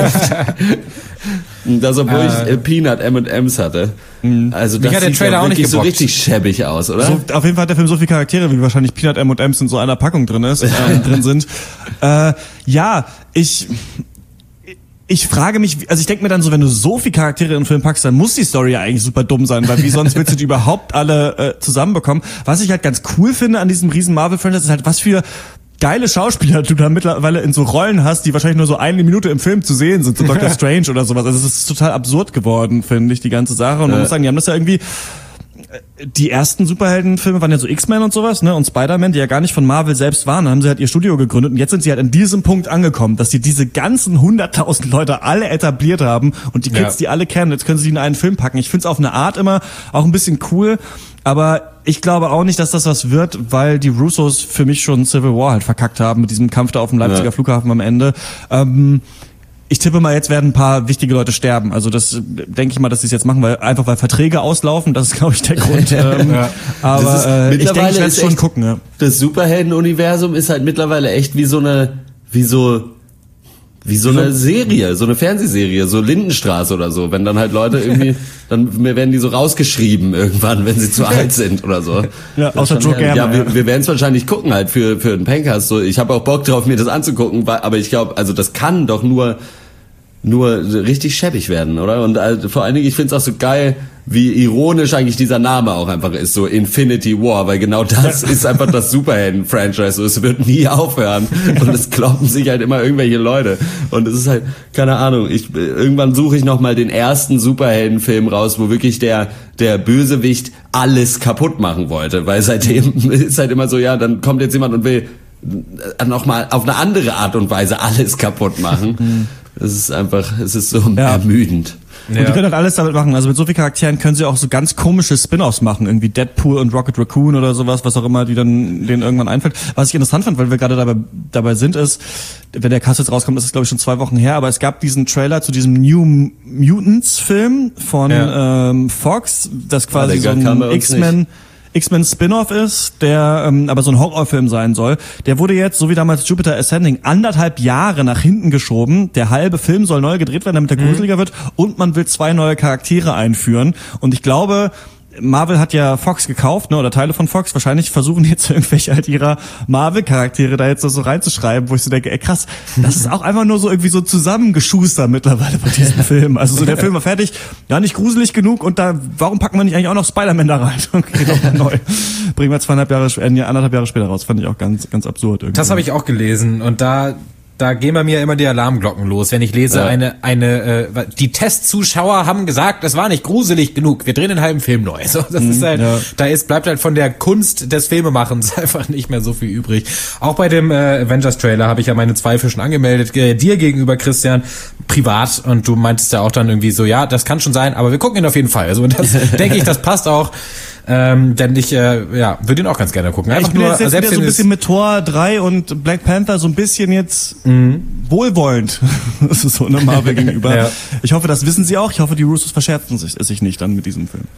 Das, obwohl ich Peanut M&M's hatte. Also das sieht ja auch nicht so richtig schäbig aus, oder? So, auf jeden Fall hat der Film so viele Charaktere, wie wahrscheinlich Peanut M&M's in so einer Packung drin sind. Ich frage mich, also ich denke mir dann so, wenn du so viele Charaktere in den Film packst, dann muss die Story ja eigentlich super dumm sein, weil wie sonst willst du die überhaupt alle zusammenbekommen? Was ich halt ganz cool finde an diesem riesen Marvel-Franchise ist halt, was für geile Schauspieler du da mittlerweile in so Rollen hast, die wahrscheinlich nur so 1 Minute im Film zu sehen sind, so Doctor Strange oder sowas. Also es ist total absurd geworden, finde ich, die ganze Sache. Und man muss sagen, die haben das ja irgendwie, die ersten Superheldenfilme waren ja so X-Men und sowas, ne, und Spider-Man, die ja gar nicht von Marvel selbst waren, dann haben sie halt ihr Studio gegründet und jetzt sind sie halt an diesem Punkt angekommen, dass sie diese ganzen 100.000 Leute alle etabliert haben und die Kids, die alle kennen, jetzt können sie die in einen Film packen. Ich finde es auf eine Art immer auch ein bisschen cool, aber ich glaube auch nicht, dass das was wird, weil die Russos für mich schon Civil War halt verkackt haben mit diesem Kampf da auf dem Leipziger Flughafen am Ende. Ich tippe mal, jetzt werden ein paar wichtige Leute sterben. Also das denke ich mal, dass sie es jetzt machen, weil Verträge auslaufen. Das ist, glaube ich, der Grund. Aber ich denke, ich werde es schon gucken. Ja. Das Superhelden-Universum ist halt mittlerweile echt wie so eine Serie, so eine Fernsehserie, so Lindenstraße oder so. Wenn dann halt Leute irgendwie, dann werden die so rausgeschrieben irgendwann, wenn sie zu alt sind oder so. Ja, außer Joe Gerner. Ja, wir werden es wahrscheinlich gucken halt für den Pencast. So, ich habe auch Bock drauf, mir das anzugucken, aber ich glaube, also das kann doch nur richtig schäbig werden, oder? Und vor allen Dingen, ich finde es auch so geil, wie ironisch eigentlich dieser Name auch einfach ist, so Infinity War, weil genau das ist einfach das Superhelden-Franchise, so, es wird nie aufhören und es kloppen sich halt immer irgendwelche Leute und es ist halt, keine Ahnung, irgendwann suche ich nochmal den ersten Superheldenfilm raus, wo wirklich der Bösewicht alles kaputt machen wollte, weil seitdem ist halt immer so, ja, dann kommt jetzt jemand und will nochmal auf eine andere Art und Weise alles kaputt machen. Es ist so ermüdend. Und die können halt alles damit machen. Also mit so vielen Charakteren können sie auch so ganz komische Spin-offs machen. Irgendwie Deadpool und Rocket Raccoon oder sowas, was auch immer, die dann denen irgendwann einfällt. Was ich interessant fand, weil wir gerade dabei sind, ist, wenn der Cast jetzt rauskommt, ist es glaube ich schon 2 Wochen her, aber es gab diesen Trailer zu diesem New Mutants Film von Fox, das quasi so ein X-Men Spin-off ist, der aber so ein Horrorfilm sein soll. Der wurde jetzt, so wie damals Jupiter Ascending, 1,5 Jahre nach hinten geschoben. Der halbe Film soll neu gedreht werden, damit der gruseliger wird und man will 2 neue Charaktere einführen. Und ich glaube, Marvel hat ja Fox gekauft, ne, oder Teile von Fox. Wahrscheinlich versuchen jetzt irgendwelche halt ihrer Marvel-Charaktere da jetzt so reinzuschreiben, wo ich so denke, ey krass, das ist auch einfach nur so irgendwie so zusammengeschustert mittlerweile bei diesem Film. Also so der Film war fertig, ja nicht gruselig genug und warum packen wir nicht eigentlich auch noch Spider-Man da rein? Okay, nochmal neu. Bringen wir 1,5 Jahre später raus. Fand ich auch ganz, ganz absurd irgendwie. Das habe ich auch gelesen und da gehen bei mir immer die Alarmglocken los, wenn ich lese, die Testzuschauer haben gesagt, das war nicht gruselig genug, wir drehen den halben Film neu. So, das ist halt, bleibt halt von der Kunst des Filmemachens einfach nicht mehr so viel übrig. Auch bei dem Avengers-Trailer habe ich ja meine Zweifel schon angemeldet, dir gegenüber, Christian, privat, und du meintest ja auch dann irgendwie so, ja, das kann schon sein, aber wir gucken ihn auf jeden Fall. Also das denke ich, das passt auch. Denn ich würde ihn auch ganz gerne gucken. Einfach ich bin nur, jetzt selbst so ein bisschen mit Thor 3 und Black Panther so ein bisschen jetzt wohlwollend. Das ist so eine Marvel gegenüber. Ja. Ich hoffe, das wissen sie auch. Ich hoffe, die Russos verscherzen sich nicht dann mit diesem Film.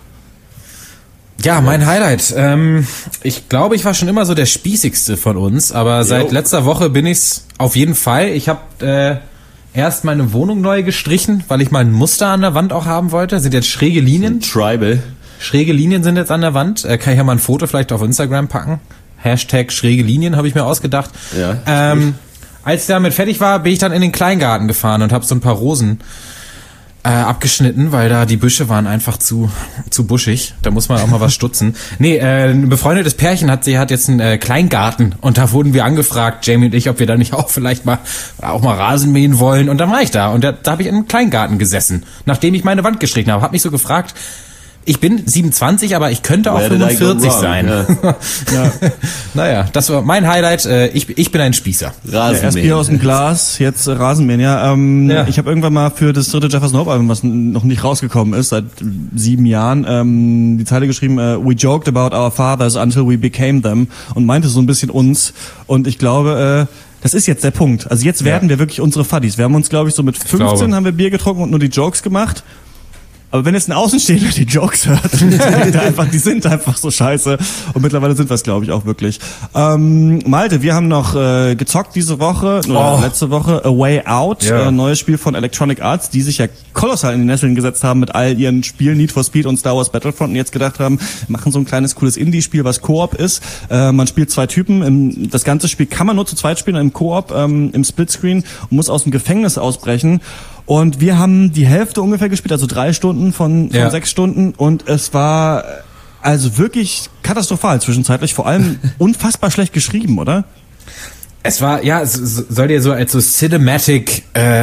Ja, mein Highlight. Ich glaube, ich war schon immer so der Spießigste von uns, aber seit letzter Woche bin ich's auf jeden Fall. Ich habe erst meine Wohnung neu gestrichen, weil ich mal ein Muster an der Wand auch haben wollte. Sind jetzt schräge Linien. Tribal. Schräge Linien sind jetzt an der Wand. Kann ich ja mal ein Foto vielleicht auf Instagram packen. Hashtag schräge Linien habe ich mir ausgedacht. Ja. Als ich damit fertig war, bin ich dann in den Kleingarten gefahren und habe so ein paar Rosen Abgeschnitten, weil da die Büsche waren einfach zu buschig. Da muss man auch mal was stutzen. Nee, ein befreundetes Pärchen hat jetzt einen Kleingarten und da wurden wir angefragt, Jamie und ich, ob wir da nicht auch vielleicht mal Rasen mähen wollen. Und dann war ich da und da habe ich in einem Kleingarten gesessen, nachdem ich meine Wand gestrichen habe. Hab mich so gefragt, ich bin 27, aber ich könnte auch 45 sein. Ja. Ja. Naja, das war mein Highlight. Ich bin ein Spießer. Rasenmähen. Erst Bier aus dem Glas, jetzt Rasenmähen. Ja, Ich habe irgendwann mal für das 3. Jefferson Hope Album, was noch nicht rausgekommen ist, seit 7 Jahren, die Zeile geschrieben, we joked about our fathers until we became them, und meinte so ein bisschen uns. Und ich glaube, das ist jetzt der Punkt. Also jetzt werden wir wirklich unsere Fuddies. Wir haben uns, glaube ich, so mit 15 haben wir Bier getrunken und nur die Jokes gemacht. Aber wenn jetzt ein Außenstehender die Jokes hört, die sind einfach so scheiße. Und mittlerweile sind wir es, glaube ich, auch wirklich. Malte, wir haben noch gezockt diese Woche, oder letzte Woche, A Way Out, neues Spiel von Electronic Arts, die sich ja kolossal in die Nesseln gesetzt haben mit all ihren Spielen, Need for Speed und Star Wars Battlefront, und jetzt gedacht haben, wir machen so ein kleines, cooles Indie-Spiel, was Koop ist. Man spielt 2 Typen. Das ganze Spiel kann man nur zu zweit spielen, im Koop, im Splitscreen, und muss aus dem Gefängnis ausbrechen. Und wir haben die Hälfte ungefähr gespielt, also 3 Stunden von 6 Stunden, und es war also wirklich katastrophal zwischenzeitlich, vor allem unfassbar schlecht geschrieben, oder? Es war, es soll dir so als so Cinematic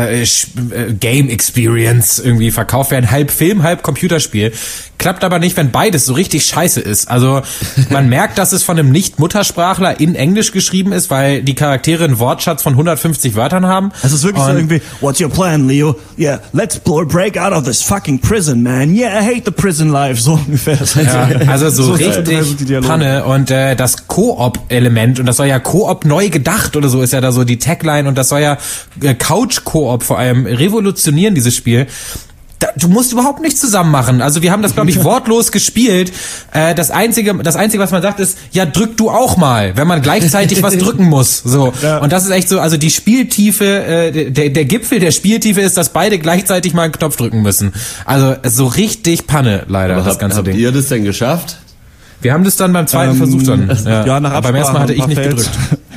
Game Experience irgendwie verkauft werden, halb Film, halb Computerspiel. Klappt aber nicht, wenn beides so richtig scheiße ist. Also man merkt, dass es von einem Nicht-Muttersprachler in Englisch geschrieben ist, weil die Charaktere einen Wortschatz von 150 Wörtern haben. Es ist wirklich so irgendwie, what's your plan, Leo? Yeah, let's break out of this fucking prison, man. Yeah, I hate the prison life. So ungefähr. Ja, also so richtig Panne. Und das Koop-Element, und das soll ja Koop neu gedacht oder so, ist ja da so die Tagline, und das soll ja Couch-Koop vor allem revolutionieren, dieses Spiel. Du musst überhaupt nichts zusammen machen. Also wir haben das, glaube ich, wortlos gespielt. Das Einzige, was man sagt, ist, ja, drück du auch mal, wenn man gleichzeitig was drücken muss. So. Ja. Und das ist echt so, also die Spieltiefe, der Gipfel der Spieltiefe ist, dass beide gleichzeitig mal einen Knopf drücken müssen. Also so richtig Panne, leider, das ganze Ding. Habt ihr das denn geschafft? Wir haben das dann beim zweiten Versuch dann. Ja, nach Absprache. Beim ersten Mal hatte ich nicht gedrückt.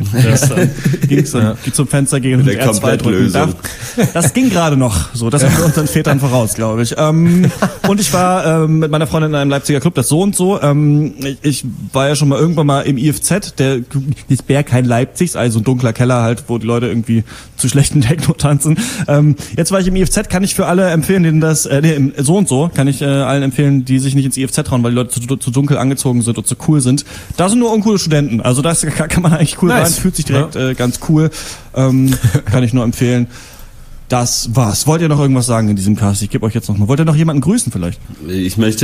Ging's zum Fenster gegen der Komplettlösung. Das ging gerade noch. So, das haben wir unseren Vätern voraus, glaube ich. Und ich war mit meiner Freundin in einem Leipziger Club, das so und so. Ich war ja schon mal irgendwann mal im IFZ, der ist kein Leipzig, also ein dunkler Keller halt, wo die Leute irgendwie zu schlechten Techno tanzen. Jetzt war ich im IFZ, kann ich für alle empfehlen, denen das, so und so, kann ich allen empfehlen, die sich nicht ins IFZ trauen, weil die Leute zu dunkel angezogen sind und zu cool sind. Da sind nur uncoole Studenten. Also das kann man eigentlich cool rein, fühlt sich direkt ganz cool. Kann ich nur empfehlen. Das war's. Wollt ihr noch irgendwas sagen in diesem Cast? Ich gebe euch jetzt noch mal. Wollt ihr noch jemanden grüßen vielleicht? Ich möchte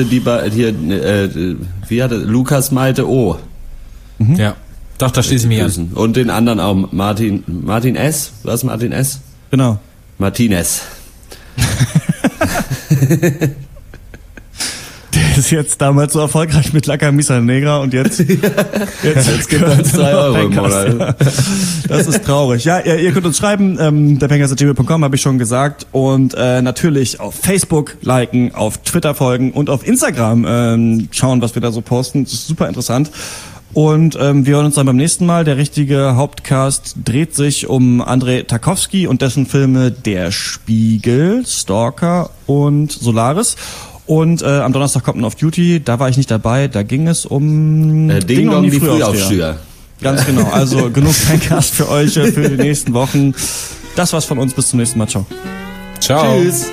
Lukas Malte O. Mhm. Ja. Doch, da schließe ich mich an. Und den anderen auch, Martin S. Was, Martin S? Genau. Martinez. Der ist jetzt damals so erfolgreich mit La Camisa Negra und jetzt gibt es 3 Euro im Monat. Ja. Das ist traurig. Ja, ihr könnt uns schreiben, derpencast@gmail.com, habe ich schon gesagt, und natürlich auf Facebook liken, auf Twitter folgen und auf Instagram schauen, was wir da so posten. Das ist super interessant. Und wir hören uns dann beim nächsten Mal. Der richtige Hauptcast dreht sich um Andrei Tarkovsky und dessen Filme Der Spiegel, Stalker und Solaris. Und am Donnerstag kommt ein Off Duty, da war ich nicht dabei, da ging es um Ding Dong, die Frühaufsteher. Ganz genau, also genug Pencast für euch für die nächsten Wochen. Das war's von uns, bis zum nächsten Mal, ciao. Ciao. Tschüss.